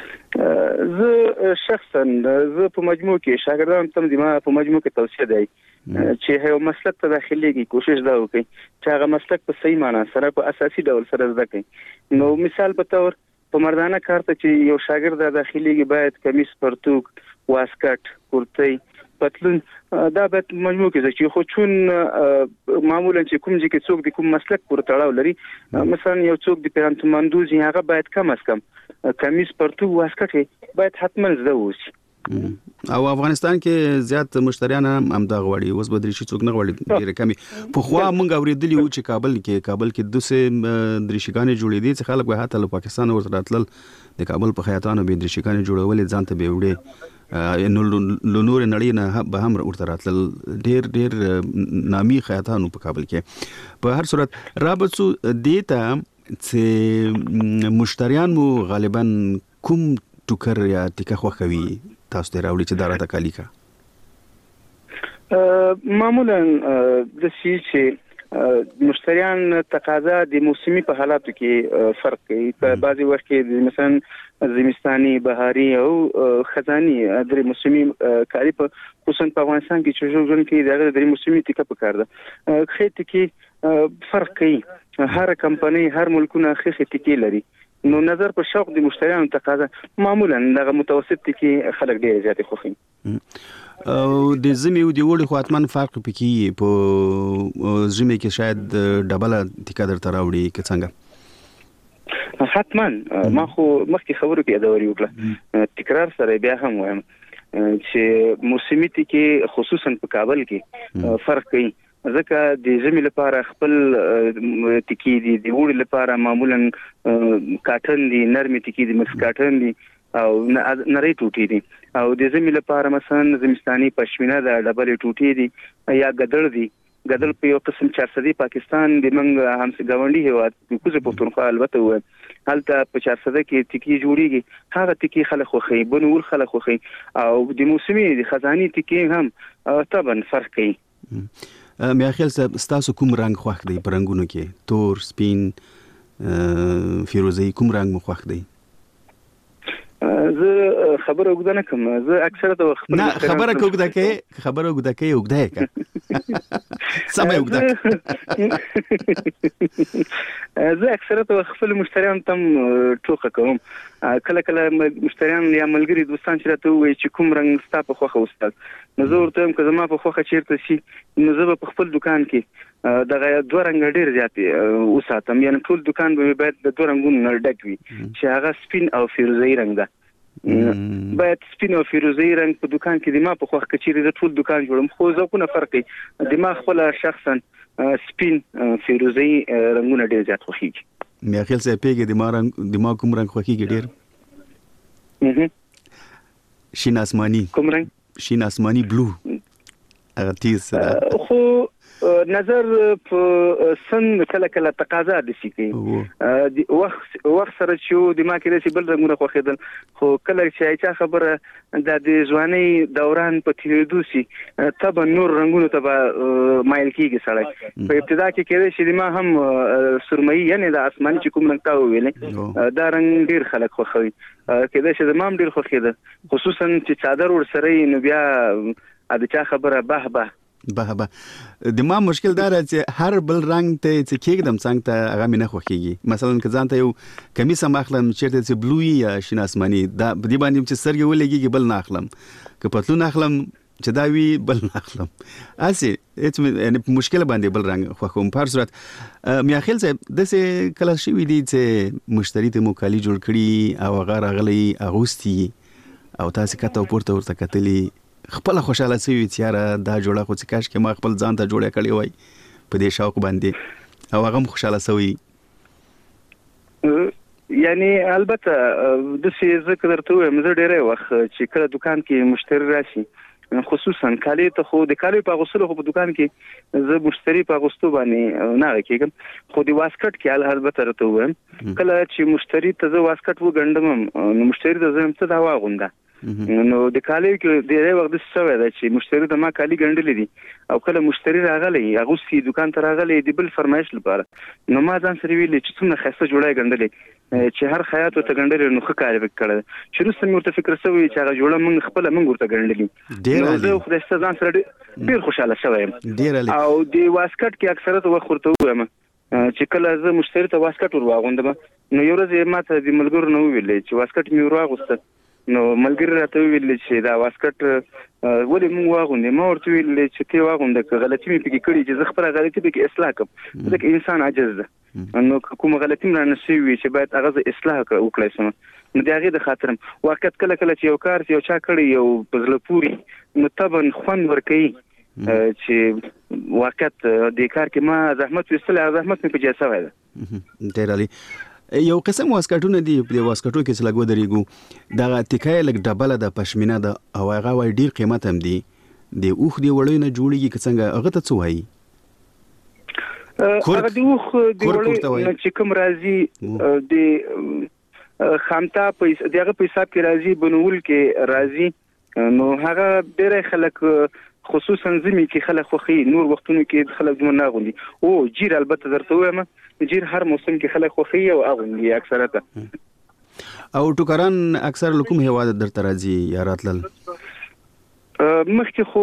زه شخصا په مجموع کې شاګردان تم دما په مجموع کې توصیه دی چې یو مسلک ته داخليږي کوشش دا وکړي چې هغه مسلک په صحیح معنا سره په اساسي ډول سره زده کړي. نو مثال په تور په مردانه کار ته چې یو شاګرد داخليږي باید کمیس پرتوک واسکټ کورتۍ پتلون دا به مجموع کې چې خو چون معمولا چې کوم چې څوک د کوم مسلک پورې تړاو لري مثلا یو څوک د پیرانتمندوز هغه باید کم از کم کمیس پرتوک واسکټ باید حتما زده ووسی. او افغانستان کې زیات مشتریان هم دا غواړي اوس بدري شي څوک نه غواړي ډیره کمی په خو موږ اوریدلی و چې کابل کې دوسه درشګانې جوړې دي چې خلک به حتی له پاکستان ورته راتلل د کابل په خیاطانو به درشګانې جوړولې ځان ته به وړي نو نور نړۍ نه به هم ورته راتلل ډیر نامي خیاطانو په کابل کې. په هر صورت رابطو دیتا چې مشتریان مو غالبا کوم ټوکر یا ټیکه خوخوي تاسو ته راوړي چې دا راته کالی کا معمولا د شي چې مشتریان تقاضا د موسمي په حالاتو کې فرق کوي. په بعضي وخت کې مثلا زمستاني بهاري او خزاني د موسمي کاری په خصوصا په افغانستان کې چې ژوند کې د موسمي ټیکه په کار ده خېټه کې فرق کوي. هر کمپنی هر ملکونه خېټه ټیکه لري. نو نظر په شوق د مشتریانو تقاضا معمولا دغه متوسط کې خلک ډیر زیات خوښي. او د زمي او د وړي خو اتمن فرق پکې په زمي کې شاید ډبل ټیکا درته راوړي که څنګه حتما ما خو مخکې خبرو کې دا ویل تکرار سره بیا هم وایم چې موسمي ټیکې خصوصا په کابل کې فرق کوي ځکه د زمي لپاره خپل ټیکې دي د وړي لپاره معمولا کاټن دي نرمي ټیکې دي مکس کاټن دي او نری ټوټې دي او د زمي لپاره مثلا زمستاني پښمینه د ډبل ټوټې دي یا ګدړ دي. ګدړ په یو قسم 400 پاکستان د منګ همس گاونډي هوا د کوزه پښتونخوا البته و هلته په 400 کې ټیکې جوړیږي هغه ټیکې خلک خوخي بنور خلک خوخي او د موسمي د خزاني ټیکې هم طبعا فرق کوي. میا خیال ستاسو کوم رنگ خوښ دی په رنگونو کې تور سپین فیروزي کوم رنگ مو خوښ دی؟ زه خبره وګدا نه کوم زه اکثره د وخت نه خبره وګدا کې وګدا کا سمه وګدا زه اکثره د خپل مشتریان تم ټوکه کوم کله مشتریان یا ملګری دوستان چې راته وایي چې کوم رنگ ستا په خوخه استاد نو زه ورته هم که زما په خوخه چیرته شي نو زه په خپل دکان کې دغه دوه رنگ ډیر زیات وساتم یعنی ټول دکان به باید د دوه رنگونو ډک وي چې هغه سپین او فیروزي رنگ ده. باید سپین او فیروزي رنگ په دکان کې د ما په خوخه کچېری د ټول دکان جوړم خو ځکه فرق کوي د ما خپل شخصا سپین فیروزي رنگونه ډیر زیات خوښیږي. مې خیال سه پیګه د ما کوم رنگ خوښیږي ډیر شین آسمانی کوم رنگ شین آسمانی بلو هغه تیز خو نظر په سن کله تقاضا د شي کوي وخت سره چې د ما کې د بل رنگونه خوخیدل خو کله چې خبره د ځواني دوران په تیریدو سي تب نور رنگونه تب مایل کیږي سړی په ابتدا کې کېږي چې ما هم سرمایي یعنی د اسماني چې کوم رنگ تا ویلې دا رنگ ډیر خلک خوخوي کېږي چې ما هم ډیر خوخیدل خصوصا چې څادر ور سره نو بیا د چا خبره به د ما مشکل دا چې هر بل رنگ ته چې کېږم څنګه ته هغه مې نه خوښیږي مثلا که ځان ته یو کمیس هم اخلم چیرته چې بلوي یا شین آسماني دا دې باندې چې سرګې ولګيږي بل نه اخلم که پتلون اخلم چې دا وی بل نه اخلم اسی یعنی مشکل باندې بل رنگ خوښوم. په هر صورت میا خیال صاحب دسه کله شي وی دي چې مشتری ته موکالي جوړ کړي او هغه راغلي اغوستي او تاسو کته ورته کتلی خپل خوشاله سوي چې دا جوړه خو چې کاش کې ما خپل ځان ته جوړه کړی وای په دې شوق باندې او هغه خوشاله سوي یعنی البته د څه ذکر درته وایم زه ډېر وخت چې کله دکان کې مشتری راشي خصوصا کالي ته خو د کالي په غوسلو په دکان کې زه مشتری په غوستو باندې نه کېږم خو د واسکټ کې البته درته وایم کله چې مشتری ته زه واسکټ وګڼم نو مشتری ته زه هم څه دا واغونده نو د کالیو کې ډېر وخت څه وای چې مشتری د ما کالی ګڼلې دي او کله مشتری راغلی هغه سي دکان ته راغلی دی بل فرمایش لپاره نو ما ځان سره ویل چې څومره خسته جوړه ګڼلې چې هر خیاط ته ګڼلې نو ښه کار وکړه شروع سم ورته فکر سوي چې هغه جوړه موږ خپل موږ ورته ګڼلې ډېر زه خو د ځان سره ډېر خوشاله شوم او د واسکټ کې اکثره وخت ورته وایم چې کله زه مشتری ته واسکټ ورواغوندم نو یو ورځ ماته د ملګرو نو ویل چې واسکټ مې ورواغوسته نو ملګری راته ویل چې دا واسکټ ولې موږ واغوندې ما ورته ویل چې ته واغونده که غلطي مې پکې کړې چې زه خپله غلطي پکې اصلاح کړم ځکه انسان عاجز ده نو کومه غلطي مې رانه شوې وي چې باید هغه زه اصلاح وکړی سم نو د هغې د خاطر واقعیت کله کله چې یو کار یو چا کړی یو په زړه پورې نو طبعا خوند ورکوي چې واقعیت د کار کې ما زحمت ویستلی زحمت مې په جای سوی ده ډېر عالي یو قسم واسکټونه دي په واسکټو کې چې لګو درېږو دغه تکای لګ ډبله د پشمینه ده او هغه وای ډیر قیمت هم دي د اوخ دی وړۍ نه جوړیږي که څنګه هغه ته څه وایي هغه د اوخ دی وړۍ چې کوم راځي د خامتا پیسې دغه په حساب کې راځي بنول کې راځي نو هغه ډېر خلک خصوصا زمي کې خلک خوخي نور وختونو کې خلک دونه غوندي او جیر البته درته وایم جیر هر موسم کې خلک خوخي او اغوندي اکثرته او ټوکران اکثر لکم هواد درته راځي یا راتلل مخکې خو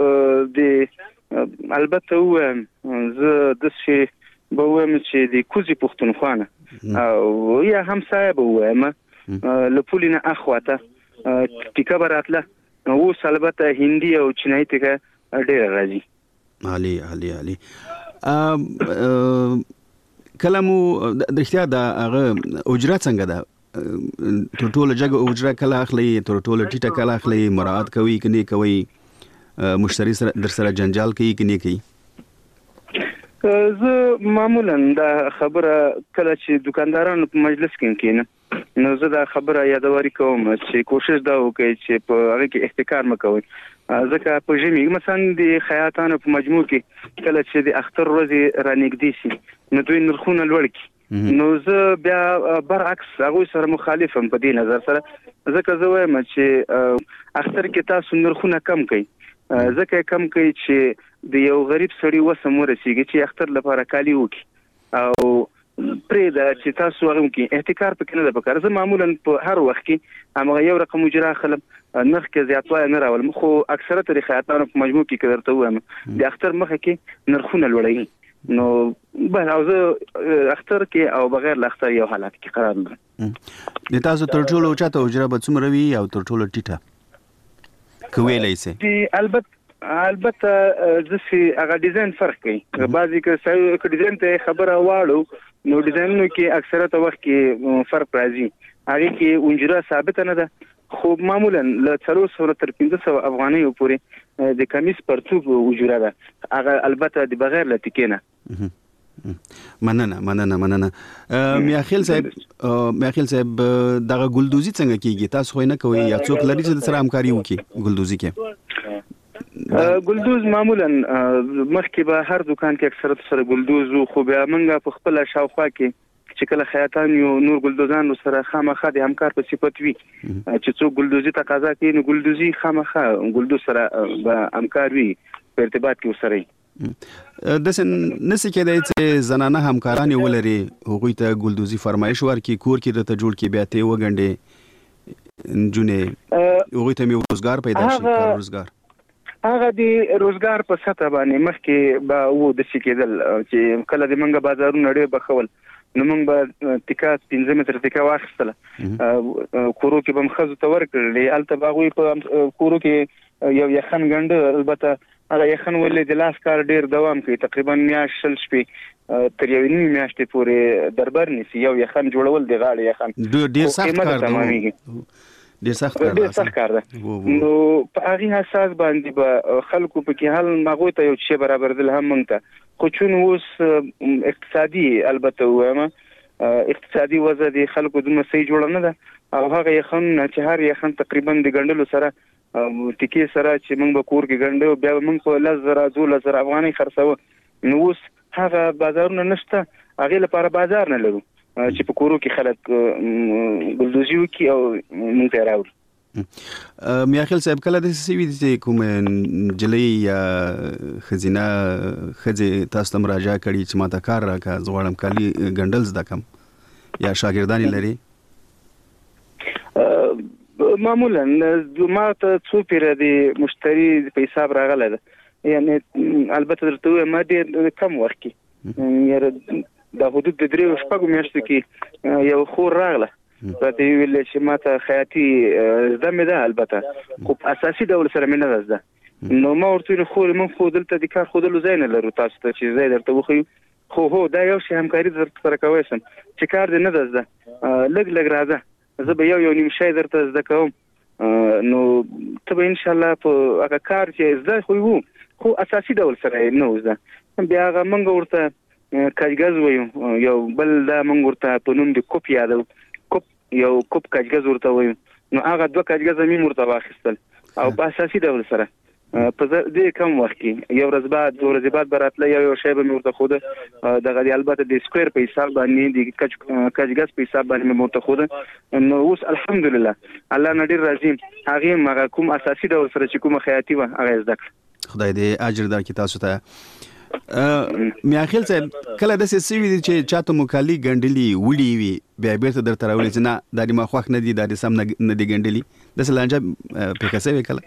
د البته وایم زه د شي به وایم چې د کوزي پښتونخوا او یا همسایه به وایم لپولینه اخواته ټیکا براتله نو البته هندي او چینایي ته ډېر راځي علي کلمو د اختیار د هغه اجرت څنګه ده ټوله جګه اجرت کله اخلي ټوله ټیټه کله اخلي مراعات کوي کني کوي مشتری سره در سره جنجال کوي کني کوي زه معمولا دا خبره کله چې دکاندارانو په مجلس کې کېنه نو زه دا خبره یادواري کوم چې کوشش دا وکړي چې په هغه کې احتکار مکوي ځکه په ژمي مثلا د خیاطانو په مجموع کې کله چې د اختر ورځې رانږدې شي نو دوی نرخونه لوړ کړي نو زه بیا برعکس هغه سره مخالفم په دې نظر سره ځکه زه وایم چې اختر کې تاسو نرخونه کم کړئ ځکه کم کړئ چې د یو غریب سړي وسم ورسیږي چې اختر لپاره کالی وکړي او پرې دا چې تاسو هغه کې احتکار پکې نه ده پکار زه معمولا په هر وخت کې هغه یو رقم اجرا خلم نرخ کې زیاتوالی نه راول خو اکثره طریقاتانو په مجموع کې کړته وایم د اختر مخه کې نرخونه لوړوي نو به او زه اختر کې او بغیر ل اختر یو حالت کې قرار لرم د تاسو تر ټولو چاته اجرا به څومره وي او تر ټولو ټیټه کوي لایسه البته ځکه هغه ډیزاین فرق کوي بعضی کې ډیزاین ته خبره واړو نو ډیزاینونو کې اکثره وخت کې فرق راځي هغه کې اجرا ثابت نه ده خو معمولا له 300 تر 500 افغانۍ پورې د کمیس پرتوب اجرا ده هغه البته د بغیر لټکینه مننه میاخیل صاحب دغه ګلدوزی څنګه کیږي تاسو خو نه کوي یا څوک لري چې سره همکاري وکړي ګلدوزی کې ګلدوز معمولا مخکې به هر دکان کې اکثرت سره ګلدوز خو بیا موږ په خپل شاوخوا کې چې کله خیاطان یو نور ګلدوزان سره خامخا د همکار په صفت وي چې څوک ګلدوزي تقاضا کوي نو ګلدوزي خامخا ګلدوز سره به همکار وي په ارتباط کې وسره د نسې کېدای چې زنانه همکاران ولري هغوی ته ګلدوزي فرمایش ورکړي کور کې درته جوړ کړي بیا ته وګڼډې نجونې هغوی ته مې روزګار پیدا شي کار روزګار هغه د روزګار په سطح باندې مخکې به وو د کېدل چې کله د منګه بازارونه ډېر بخول نو موږ به تکا 15 متر تکا واخیستله کورو کې به مخزو ته ورکړلې البته باغوي په کورو کې یو یخن غنډ البته هغه یخن ولې د لاس کار ډېر دوام کوي تقریبا میاشت شل شپې تر یو نیمه میاشتې پورې دربر نیسي یو یخن جوړول د غاړې یخن ډېر سخت کار دی ډېر سخت کار ده نو په هغه اساس باندې به خلکو په کې حل مغو ته یو شی برابر دل هم مونږ خو چون اوس اقتصادي البته وایم اقتصادي وضع د خلکو د مسې جوړ نه ده او هغه یخن چې هر یخن تقریبا د ګندلو سره ټکی سره چې موږ به کور کې ګندو بیا موږ په 1000 افغانۍ خرڅو نو اوس هغه بازارونه نشته هغه لپاره بازار نه لرو چې په کورو کې خلک ګلدوزي وکي او موږ ته راوړي میاخیل صاحب کله د سی وی د کوم جلی یا خزینه خځه تاسو ته مراجعه کړي چې ماته کار راکا زغړم کالي ګندل زده کم یا شاګردانی لري؟ معمولا ما ته څو پیر د مشتری په حساب راغله ده، یعنی البته درته ما ډیر کم وخت کې یاره د حدود د 3-4 میاشتو کې یو خور راغله راته ویل چې ما ته خیاطي زده مې ده، البته خو په اساسي ډول سره مې نه زده. نو ما ورته ویل خو من خو دلته د کار خودلو ځای نه لرو، تاسو ته چې ځای درته وښیو. هو دا یو شی همکاري درته کوی شم چې کار دې نه ده زده، لږ راځه زه به یو نیم شی درته زده کوم. نو ته به انشاءالله په هغه کار چې زده خو اساسي ډول سره نه زده. بیا هغه موږ ورته کاجګز وایو، یو بل دا موږ ورته په نوم د کوپ یادو، یو کوپ کاجګز ورته وایو. نو هغه 2 کاجګز مې ورته واخیستل او په اساسي ډول سره په دې کم وخت کې یو ورځ بعد 2 ورځې بعد براتله یو شی به مې ورته خوده، دغه البته د سکوير په حساب باندې د کاجګز په حساب باندې مې ورته خوده. نو اوس الحمدلله الله نډیر راضي، هغه مغه کوم اساسي ډول سره چې کوم خیاطي و هغه زده کړ. خدای دې اجر درکړي تاسو ته. میاخیل صاحب کله د سی وی چې چاته مکالي ګندلی وړي وي بیا بیرته درته راولي چې نه د ما خوښ نه دي د سم نه دي ګندلی د سلانجه په کسه وکړه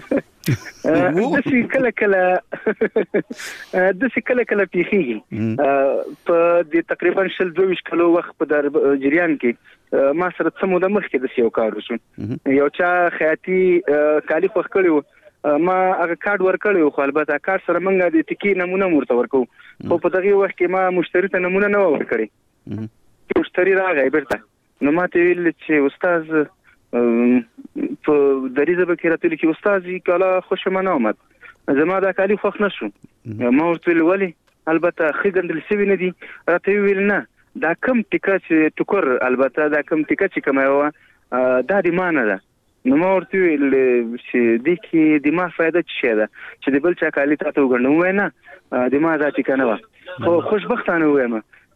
د څه کله پیخي په د تقریبا 22 کلو وخت په در جریان کې ما سره څه موده مخکې د یو کار وشو، یو چا خیاطي کالی خوښ کړو، ما هغه کارت ورکړیو، خو البته کارت سره موږ د ټکی نمونه ورته ورکو، خو په دغه وخت کې ما مشتری ته نمونه نه ورکړی. مشتری راغی بیرته، نو ما ته ویل چې استاد په دریزه به کې راته لیکي استاد کله خوشمنه آمد، زما دا کالی خوښ نشو. ما ورته ویل ولی؟ البته خې ګندل سوي نه دي. راته ویل نه دا کم ټکا چې ټکر، البته دا کم ټکا چې کومه و دا دی مانه ده. نو ما ورته ویل چې د کې د ما فائدہ څه ده چې د بل چا کالی تاسو وګڼم وای نه د ما ذاتي کنه و. خو خوشبختانه وایم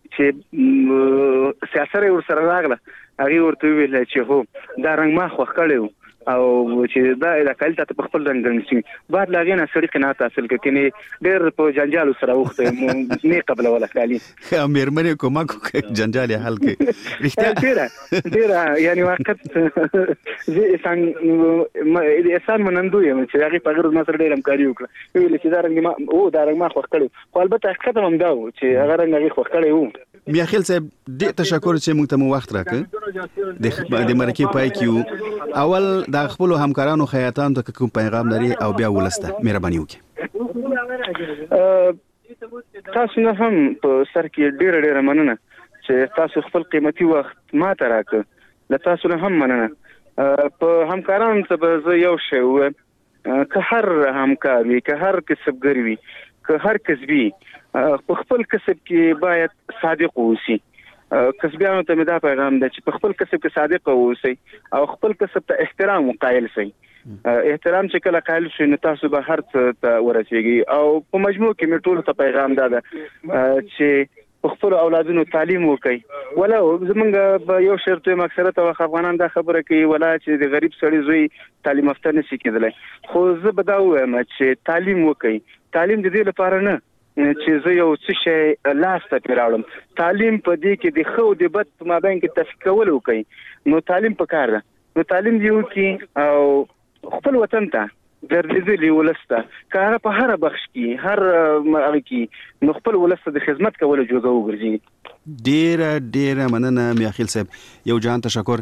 چې سیاست ور سره راغله، هغه ورته ویل چې هو دا رنگ ما خوښ کړو او چې دا د کالی تاسو په خپل رنگ رنګ بعد لاغې نه سړی قناعت حاصل کړي ډېر په جنجال سره وخته نه قبل ولا کالی مېرمنې کومه کو جنجال حل کړي رښتیا ډېر یعنی وخت زه انسان منندو یم چې هغه په غیر ما سره ډېر همکاري وکړه، ویل چې دا رنګ ما دا رنګ ما خوښ کړو، خو البته حقیقت هم دا و چې هغه رنګ هغه خوښ کړی و. میاخیل صاحب ډېر تشکر چې موږ ته وخت راکړ د مرکې پای کیو. اول د خپل همکارانو خیاطانو ته کوم پیغام لري او بیا ولسته مهرباني وکړئ. تاسو نه هم په سر کې ډېر مننه چې تاسو خپل قیمتي وخت ما ته راکړ، له تاسو نه هم مننه. په همکارانو ته زه یو شی وایم، که هر همکار وي، که هر کسبګر وي، که هر کسبي په خپل کسب کې باید صادق اوسي. کسبیانو ته مې دا پیغام ده چې په خپل کسب کې صادق اوسئ او خپل کسب ته احترام وقایل شئ. احترام چې کله قایل شئ نو تاسو به هر څه ته ورسیږئ. او په مجموع کې مې ټول ته پیغام ده چې په خپل اولادونو تعلیم وکړي. ولا زمونږ به یو شرط وي، اکثریت وخت افغانان دا خبره کوي ولا چې د غریب سړي زوی تعلیم یافته نشي کېدلی، خو زه به دا وایم چې تعلیم وکړي. تعلیم د دې لپاره نه چې زه یو څه شی لاس ته پیراړم، تعلیم په دې کې د خو د بد په مابین کې تفکیک کول وکړي. نو تعلیم پکار ده، نو تعلیم دی وکړي او خپل وطن ته ګرځېدلی ولسته کاره په هر بخش کې هر هغه کې نو خپل ولسته د خدمت کولو جوګه وګرځي. ډېره مننه میاخیل صاحب، یو جان تشکر.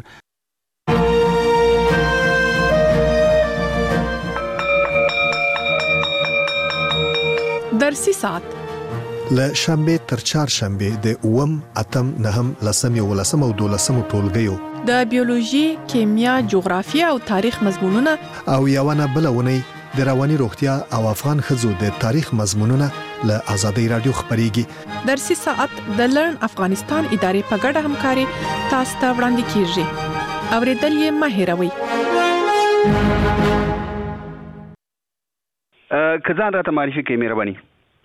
درسي ساعت له شنبه تر چهارشنبه د 8 اتم 9 لسم یو لسم او 12 ټولګیو د بیولوژي، کیمیا، جغرافیه او تاریخ مضمونونه او یوونه بلونه د رواني روغتیا او افغان خزو د تاریخ مضمونونه له آزادۍ رادیو خبريږي. درسي ساعت د لرن افغانستان ادارې په ګډه همکاري تاسو ته وړاندې کیږي. اوریدل یې مه هېروئ. کزان راته معرفي کوي مهرباني.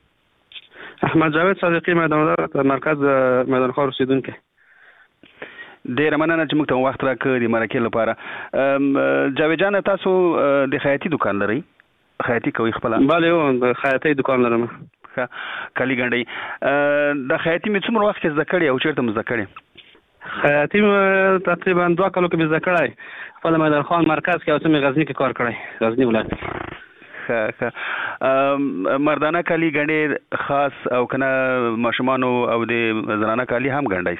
احمد جاوید صادقی میدان مرکز میدان خار اوسیدونکو. ډیر مننه چې موږ ته وخت راکړ د مرکې لپاره. جاوید جان تاسو د خیاطي دکان لرئ؟ خیاطي کوي خپل؟ بله خیاطي دکان لرم. کلی ګنډي. د خیاطي مې څومره وخت کې زده کړې او چیرته مې زده کړې؟ خیاطي تقریبا 2 کالو کې مې زده کړی. خپل میدان خان مرکز کې او څه مې غزني کې کار کړی، غزني ولایت. مردانه کالی ګنډي خاص او کنه ماشومانو او د زنانه کالی هم ګنډای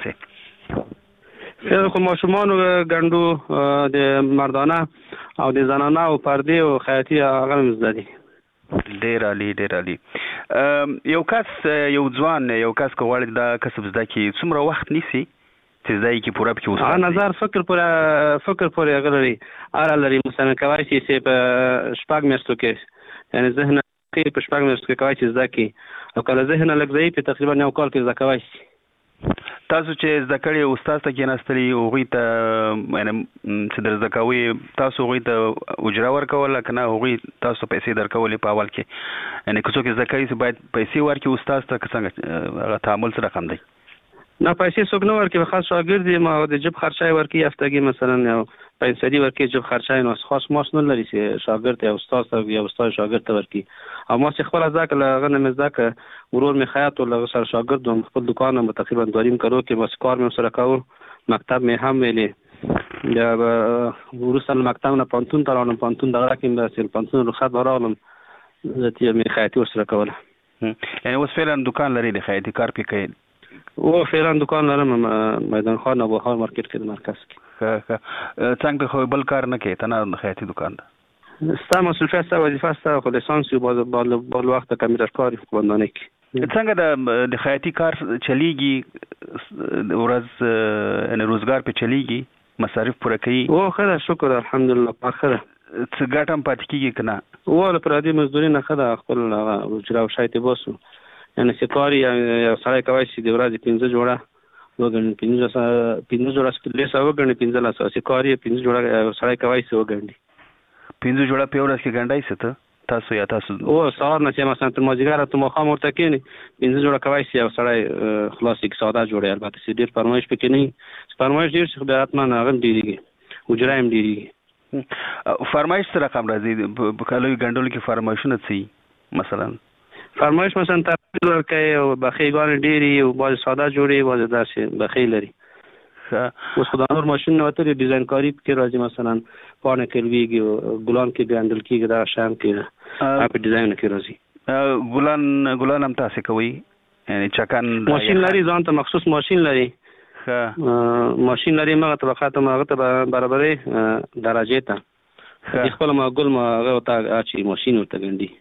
شي؟ خو ماشومانو ګنډو د مردانه او د زنانه او پردې او خیاطي هغه هم زده دي. ډیر عالی ډیر عالی. یو کس یو ځوان یو کس کوړ دا کسب زده کی څومره وخت نیسی چې ځای کې پوره پکې وسه؟ نظر فکر پورې هغه لري. لري مثلا کوي چې په شپږ میاشتو کې یعنی ذهن کې په شپږ میاشتو کې کوي چې زده کی، او کله ذهن لږ ضعیف په تقریبا یو کال کې زده کوي. تاسو چې زده کړی استاد ته کېناستلی هغوی ته یعنی چې در زده کوي تاسو هغوی ته اجره ورکوله که نه هغوی تاسو پیسې درکولې په اول کې؟ یعنی که څوک زده کوي باید پیسې ورکړي استاد ته که څنګه هغه تعامل څه رقم دی؟ نه پیسې څوک نه ورکوي، خاص شاګرد یم او د جب خرچای ورکوي هفتګي مثلا یو پیسې ورکوي جب خرچای نو خاص ماس نه لري چې شاګرد یا استاد ته یا استاد شاګرد ته ورکوي. او ما چې خپل ځکه لغه نه مزدک ورور می خیاط او لغه سره شاګرد هم خپل دکان هم تقریبا 2.5 کالو کې بس کار مې سره کاوه. مکتب می هم ویلې یا ورسره مکتب نه پانتون ته راغلم، پانتون دغه کې مې سره پانتون رخصت راغلم زه می خیاطي سره کوله. یعنی اوس فعلا دکان لري د خیاطي کار پې کوي؟ او فعلا دکان لرم میدان خان او بهار مارکیټ کې د مرکز کې. څنګه خو بل کار نه کوي تنه خیاطي دکان ده؟ ستا مسئولیت ستا وظیفه ستا خو لیسانس یو بال وخت کمپیوټر کار په باندې کې. څنګه د خیاطي کار چلیږي ورځ یعنی روزګار په چلیږي مصارف پوره کوي؟ او خیر شکر الحمدلله په خیر. څه ګټه هم پاتې کیږي که نه؟ او له پردي مزدوري نه ښه ده خپل اجره او شایطې باسو. یعنی سکاري یو سړی کوي چې د ورځې 15 جوړه وګڼي 15 جوړه لیسه وګڼي 15 سکاري 15 جوړه سړی کوي چې وګڼي 15 جوړه په ورځ کې ګنډای څه تاسو یا تاسو او سهار نه چې مثلا تر مازیګر ته مخام ورته کېنی 15 جوړه کوي چې یو سړی خلاص یک ساده جوړه البته چې ډیر فرمایش پکې نه فرمایش ډیر څه به حتما هغه ډیریږي اجره هم ډیریږي. فرمایش سره کوم راځي په کلوي ګنډول کې فرمایشونه څه مثلا؟ فرمایش مثلا تر ورکه او بخیګان ډیری او باز ساده جوړي باز داسې بخی لري. اوس خدای نور ماشين نه وته ډیزاین کاری کې راځي مثلا پانه کلویږي او ګلان کې ګاندل کېږي دا شام کې په ډیزاین کې راځي. ګلان هم تاسو کوي یعنی چکن ماشين لري ځان ته مخصوص ماشين لري. ماشين لري مغه طبقات مغه ته برابرې درجه ته خپل ما ګل ما هغه ته اچي ماشين ورته ګنډي.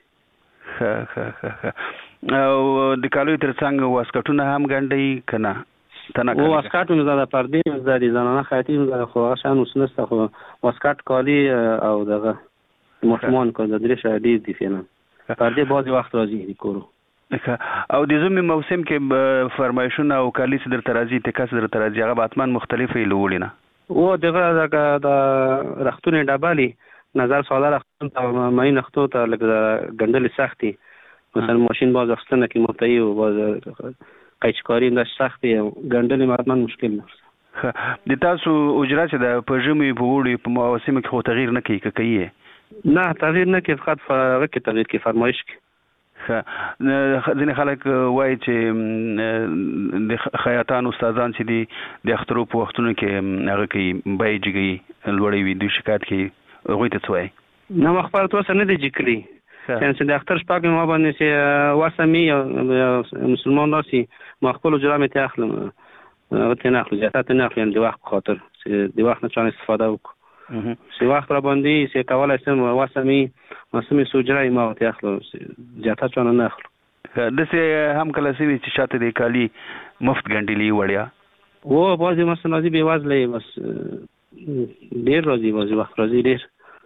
او د کالوی ترڅنګ واسکټونه هم ګنډي کنه؟ تنه او واسکټونه زده پردې زده زنانه خیاطي زده خو شان وسنسته خو واسکټ کالی او دغه ماشومان کو د درې شادي دي فعلا پردې بعضی وخت راځي د کورو. او د زمي موسم کې فرمایشونه او کالی در ترازی تکاس در ترازی هغه باتمان مختلفه لولینه او دغه د رختونه ډبالي نظر ساده رختون ته مې نختو ته لګ ګندل سختي مثلا ماشين باز اخستنه کې متي او باز قیچکاری نه سختي ګندل ماتمن مشکل نه. د تاسو اجره چې د پژمي په وړي په مواسم کې خو تغییر نه کوي نه تغییر نه کوي فقط هغه کې تغییر کې فرمایش کې. ځینې خلک وایي چې د خیاطان استادان چې دي د اخترو په وختونو کې هغه کوي بیې جګوي لوړې وي دوی شکایت کوي هغوی ته څه وایي؟ نه مخبرت وسه نه دی جکړي چې د اختر شپږ ما باندې چې وسمي مسلمان راسي ما خپل جرامه ته اخلم ته نه اخلم زیاتات نه اخلم د وخت خاطر چې د وخت نه چانه استفاده وکړو چې وخت را باندې چې کولای شم وسمي مسمي سوجرای ما ته اخلم زیاتات چانه نه اخلم. دسه هم کله سوي چې شاته د کالی مفت ګنډلی وړیا او بازي مثلا راځي به وازلې بس ډیر راځي بازي وخت راځي ډیر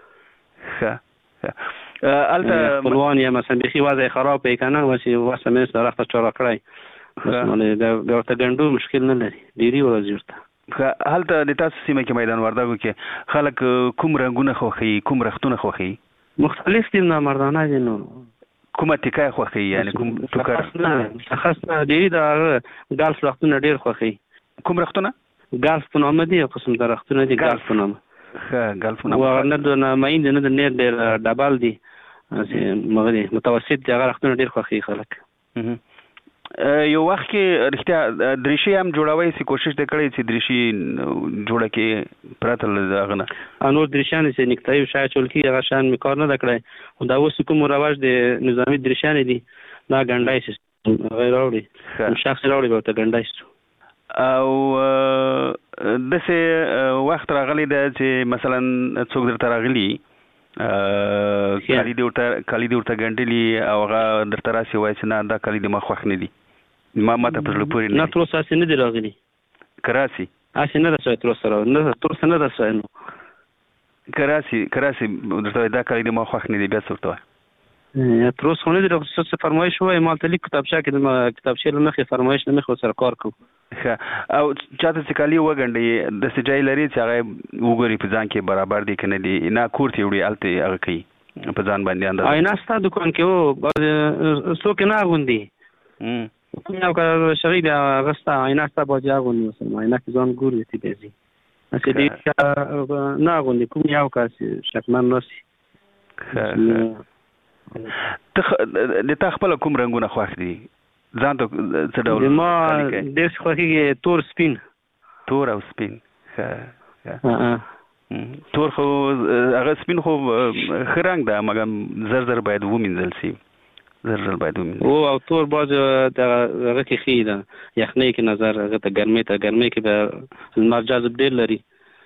البته خپلوان یا مثلا بخي وضع خراب کنه واسي واسمه سره راځه چاره کړای بس مله دا ورته ګندو مشکل نه لري ډيري ورځ ورته. هلته د تاسو سیمه کې میدان وردګو کې خلک کوم رنگونه خوخي کوم رختونه خوخي؟ مختلف دي نه مردانه دي نو کومه تکای خوخي یعنی کوم ټوکر خاص نه دي دا ګالف رختونه ډیر خوخي. کوم رختونه؟ ګالف په نامه دي، قسم درختونه دي ګالف په نامه. ګالف په نامه. او نه د ماین نه د نیر ډېر ډبل دي، مغري متوسط دي، هغه درختونه ډېر خوښي خلک. یو وخت کې رښتیا دریشي هم جوړوي سي کوشش وکړي چې دریشي جوړه کې پراته لږه انور دریشان چې نکتای شای چول کې هغه شان میکار نه کړای. خو دا اوس کوم رواج د نظامی دریشان دي دا ګنډای سیستم غیر اوري شخص راوړي به ته ګنډای. او دسه وخت راغلی د چې مثلا څوک درته راغلی کالی دی ورته ګنډلی او هغه درته راسي وایي چې نه دا کالی د ما خوښ نه دي، ما ته په زړه پورې نه تر اوسه نه دی راغلی. کراسي نه رسوي تر اوسه نه رسوي نو کراسي درته دا کالی د ما خوښ نه دي بیا څه ورته وایي. تر اوسه خو نه دی راغلی، څه فرمایش وایي ما ته لیک کتابچه کې کتابچې له مخې فرمایش نه مخې سره کار کوو. او چاته چې کالی وګنډي د سجای لري چې هغه وګوري په ځان کې برابر دي کنه دي نه کورته وړي الته هغه کوي په ځان باندې انداز. آینه ستا دکان کې وو څوک نه غوندي کوم یو کار شری بیا غستا آینه ستا باندې غوندي مثلا آینه کې ځان ګوري تی بيزي اته دې نه غوندي کوم یو کار شکمن نوسي. د تا خپل کوم رنگونه خوښ دي ځان ته څه ډول؟ ما ډېر خوښیږي تور سپین. تور او سپین. تور خو هغه سپین خو ښه رنګ ده مګر زر زر باید ومینځل شي. او تور باز هغه کې ښې ده یخنۍ کې نظر هغه ته ګرمۍ کې به لمر جاذب ډېر لري.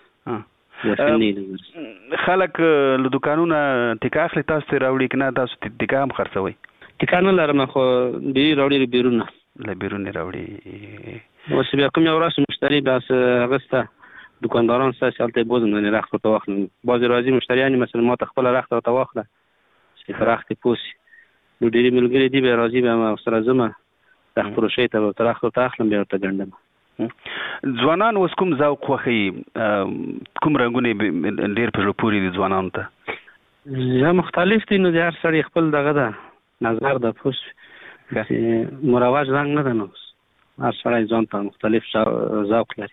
خلک له دوکانونه ټیکا اخلي تاسو ته راوړي که نه تاسو ټیکا هم خرڅوئ؟ ټیکا نه لرم خو ډېر راوړي بیرونه له بیرونې راوړي. اوس بیا کوم یو راشي مشتری بس هغه سته دکانداران ستاسې هلته یې بوزم نه رخت ورته واخلم. بعضې راځي مشتریان مثلا ما ته خپله رخت ورته واخله چې په رخت یې پوسي نو ډېرې ملګري دي بیا راځي بیا سره ځمه رخت فروشۍ ته ورته رخت ورته اخلم بیا ورته ګنډم. ځوانان اوس کوم ذوق خوښوي؟ کوم رنګونه ډېر په زړه پورې دي ځوانانو ته؟ یا مختلف دي نو د هر سړي خپل دغه ده نظر ده پوس مروج رنګ نه ده نو هر سړی ځان ته مختلف ذوق لري.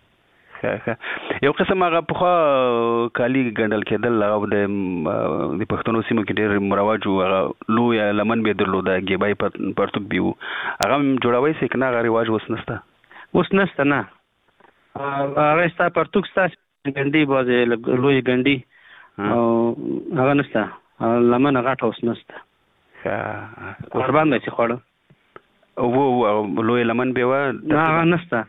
یو قسم هغه پخوا کالي ګنډل کېدل هغه د پښتنو سیمو کې ډېر مروج و، هغه لویه لمن به یې درلوده ګیبای پرتوګ به و، هغه هم جوړوی سي که نه هغه رواج اوس نشته؟ اوس نشته نه هغه ستا پرتوګ ستاسې ګنډي بعضې لویې ګنډي او هغه نشته لمنه غټه اوس نشته قربان دی چې خوړه و لویه لمن به وه نه هغه نشته.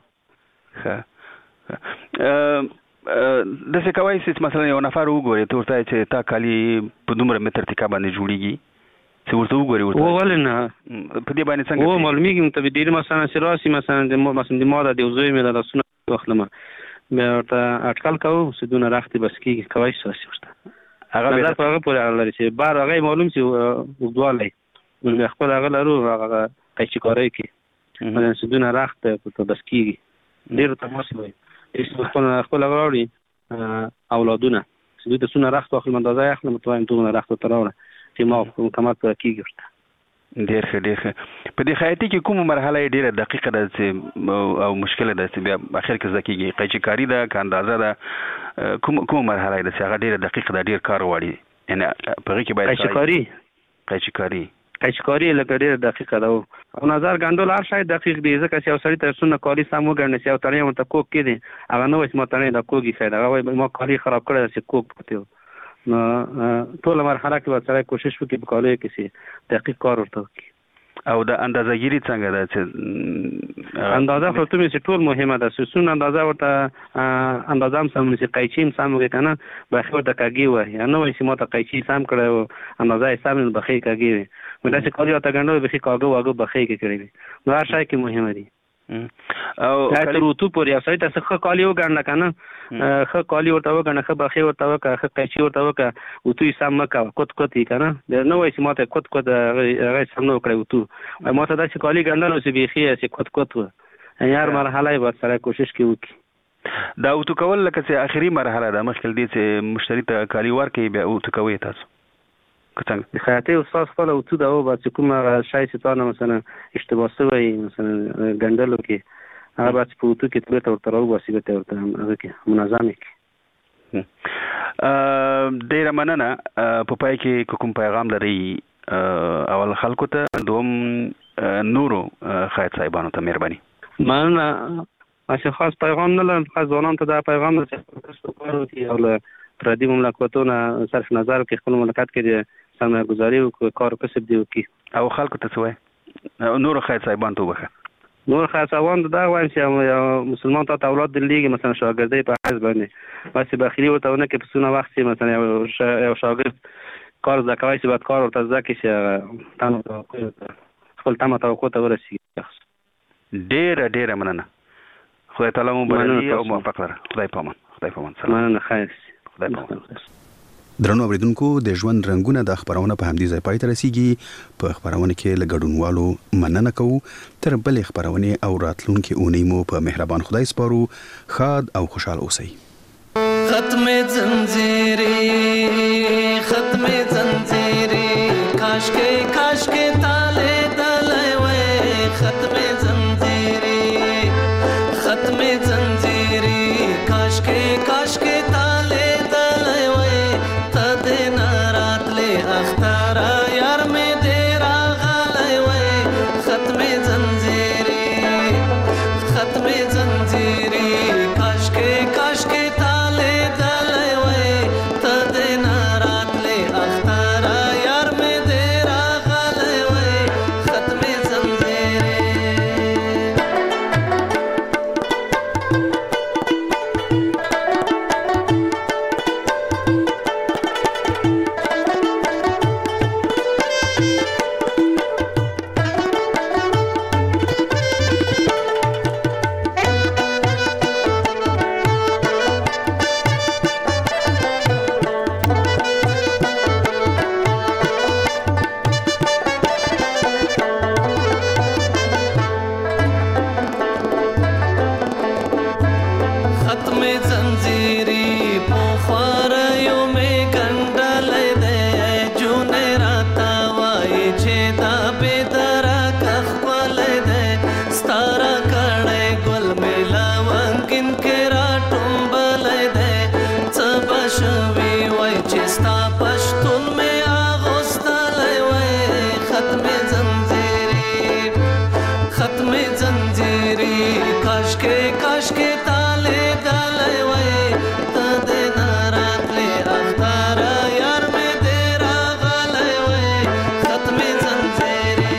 داسې کوای سي چې مثلا یو نفر وګوري ته ورته چې تا کالي په دومره متر ټیکا باندې جوړیږي چې ورته وګوري ورته ولې نه په دې باندې څنګه معلومیږي ته به ډېر مثلا چې راسي مثلا د ما د یو زوی مې د لاسونه واخلم بیا ورته اټکل کوو چې دونه رختې بس کېږي کوای شي ورته هغه په هغه پورې اړه لري چې بار هغه معلوم چې اوږدوالی بیا خپل هغه لرو هغه قیچي کاری کې مثلا چې دونه رخت په بس کېږي ډېرو ته ماسې وایي خپل هغه راوړي اولادونه چې دوی ته څونه رخت واخلم اندازه یې اخلم ورته وایم دومره رخت ورته راوړه چې ما کمر پوره کېږي ورته. ډېر ښه په دې خیاطي کې کومه مرحله یې ډېره دقیقه ده چې او مشکله ده چې بیا اخر کې زده کېږي؟ قیچي کاري ده که اندازه ده کومه مرحله یې ده چې هغه ډېره دقیقه ده ډېر کار غواړي یعنې په هغې کې باید قیچي کاري لکه ډېره دقیقه ده او نظر ګنډل هر شی دقیق دی ځکه چې یو سړي ته څونه کالي سم وګنډي چې یو تڼۍ ورته کوږ کېدی هغه نه وایي چې ما تڼۍ دا کوږ ایښی دی هغه وایي ما کالي خراب کړی ده چې کوږ پاتې و. نو ټوله مرحله کې به سړی کوشش وکړي په کالیو کې چې دقیق کار ورته وکړي. او د اندازه ګیري څنګه ده چې اندازه خو ته مې چې ټول مهمه ده چې څونه اندازه ورته اندازه هم سم چې قیچي هم سم وکړي که نه بخې ورته کږې وایي یا نه وایي چې ما ته قیچي سم کړی و اندازه یې سم نو بخې کږې وي نو داسې کالي ورته ګنډل بخې کاږه واږه بخې کې کړی وي نو هر شی کې مهمه دي. او تر اتو پورې یو سړي ته ښه کالي وګنډه که نه ښه کالي ورته وګنډه ښه بخې ورته وکړه ښه قیچي ورته وکړه اتو یې سم مه کوه کود کود یې که نه نه وایي چې ما ته کود کود هغه یې سم نه وکړی اتو ما ته داسې کالي ګنډل و چې بیخي چې کود کود و یعنې هر مرحله یې باید سړی کوشش کې وکړي. دا اتو کول لکه چې آخري مرحله ده مخکې دې چې مشتري ته کالي ورکوي بیا اتو کوئ تاسو که څنګه؟ د خیاطۍ استاد خپله اتو ده و چې کوم هغه شی چې تا نه مثلا اشتباه شوی مثلا ګنډلو کې هغه به په اوتو کې تبه ورته راوباسي به ورته هغه کې منظم کې. ډیره مننه. په پای کې کوم پیغام لري اول خلکو ته، دوم نورو خایت صاحبانو ته مهرباني؟ مننه. اصل خاص پیغام نه لرم، خاص ځوانانو ته دا پیغام دی چې تاسو کار وکړئ او له پردي مملکتونو صرف نظر کې خپل مملکت کې د سرمایه‌ګذاري او کار کسب دی وکړي. او خلکو ته څه وایي؟ نورو خایت صاحبانو ته وبخښه. نور خاص اوان دا وایم چې مسلمان ته اولاد دلیږي مثلا شاګردۍ په حساب باندې واسي بخیلی ورته ونه کې په سونه وخت مثلا یو شاګرد کار زده کوي چې بعد کار ورته ځکه چې تاسو خپل تمه توقع ته ورسیږي. ډېر مننه. خدای تعالی مو برکت او موفق لره. خدای پامان. سلام. مننه. خیر. خدای پامان. درنو اوریدونکو، د ژوند رنگونه د خبرونه په همدې ځای پای ته رسیږي. په خبرونه کې له ګډونوالو مننه کوو. تر بلې خبرونه او راتلونکي اونۍ مو په مهربان خدای سپارو. ښاد او خوشحال اوسئ. ختم زنجیرې کاش کې تاله دلای وې. ختم زنجیرې کاش کې تاله دلای وې. تد نارات له اختارا یار مې دې راغلای وې. ختم زنجیرې کاش کې تاله دلای وې. تد نارات له اختارا یار مې دې راغلای وې. ختم زنجیرې کاش کې تاله دلای وې. تد نارات له اختارا یار مې دې راغلای وې. ختم زنجیرې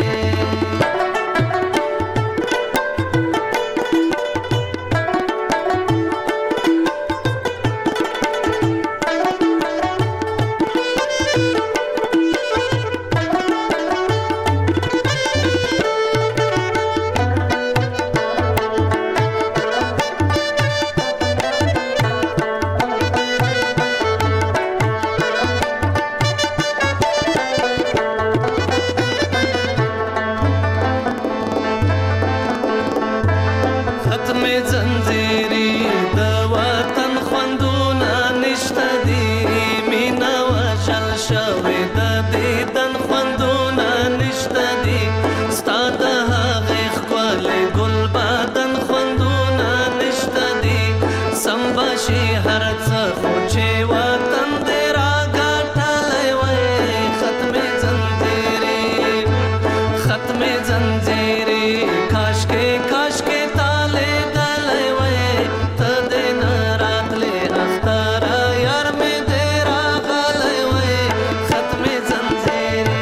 د وطن خوندونه نشته دي. مینا وشل شوې د دیدن خوندونه نشته دي. ستا د هغې ښکلې ګل بدن خوندونه نشته دي. سم به شي هر څه خو چې وطن دې راګټلی وې. ختم زنجیرې کاش کې تاله دلای وې. تد نارات له اختارا یار مې دې راغلای وې. ختم زنجیرې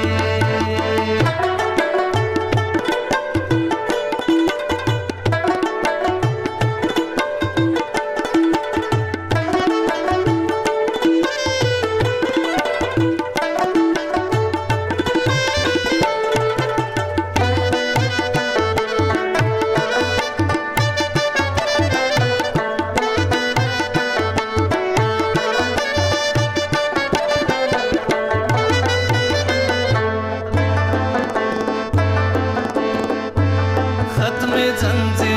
زنجیرې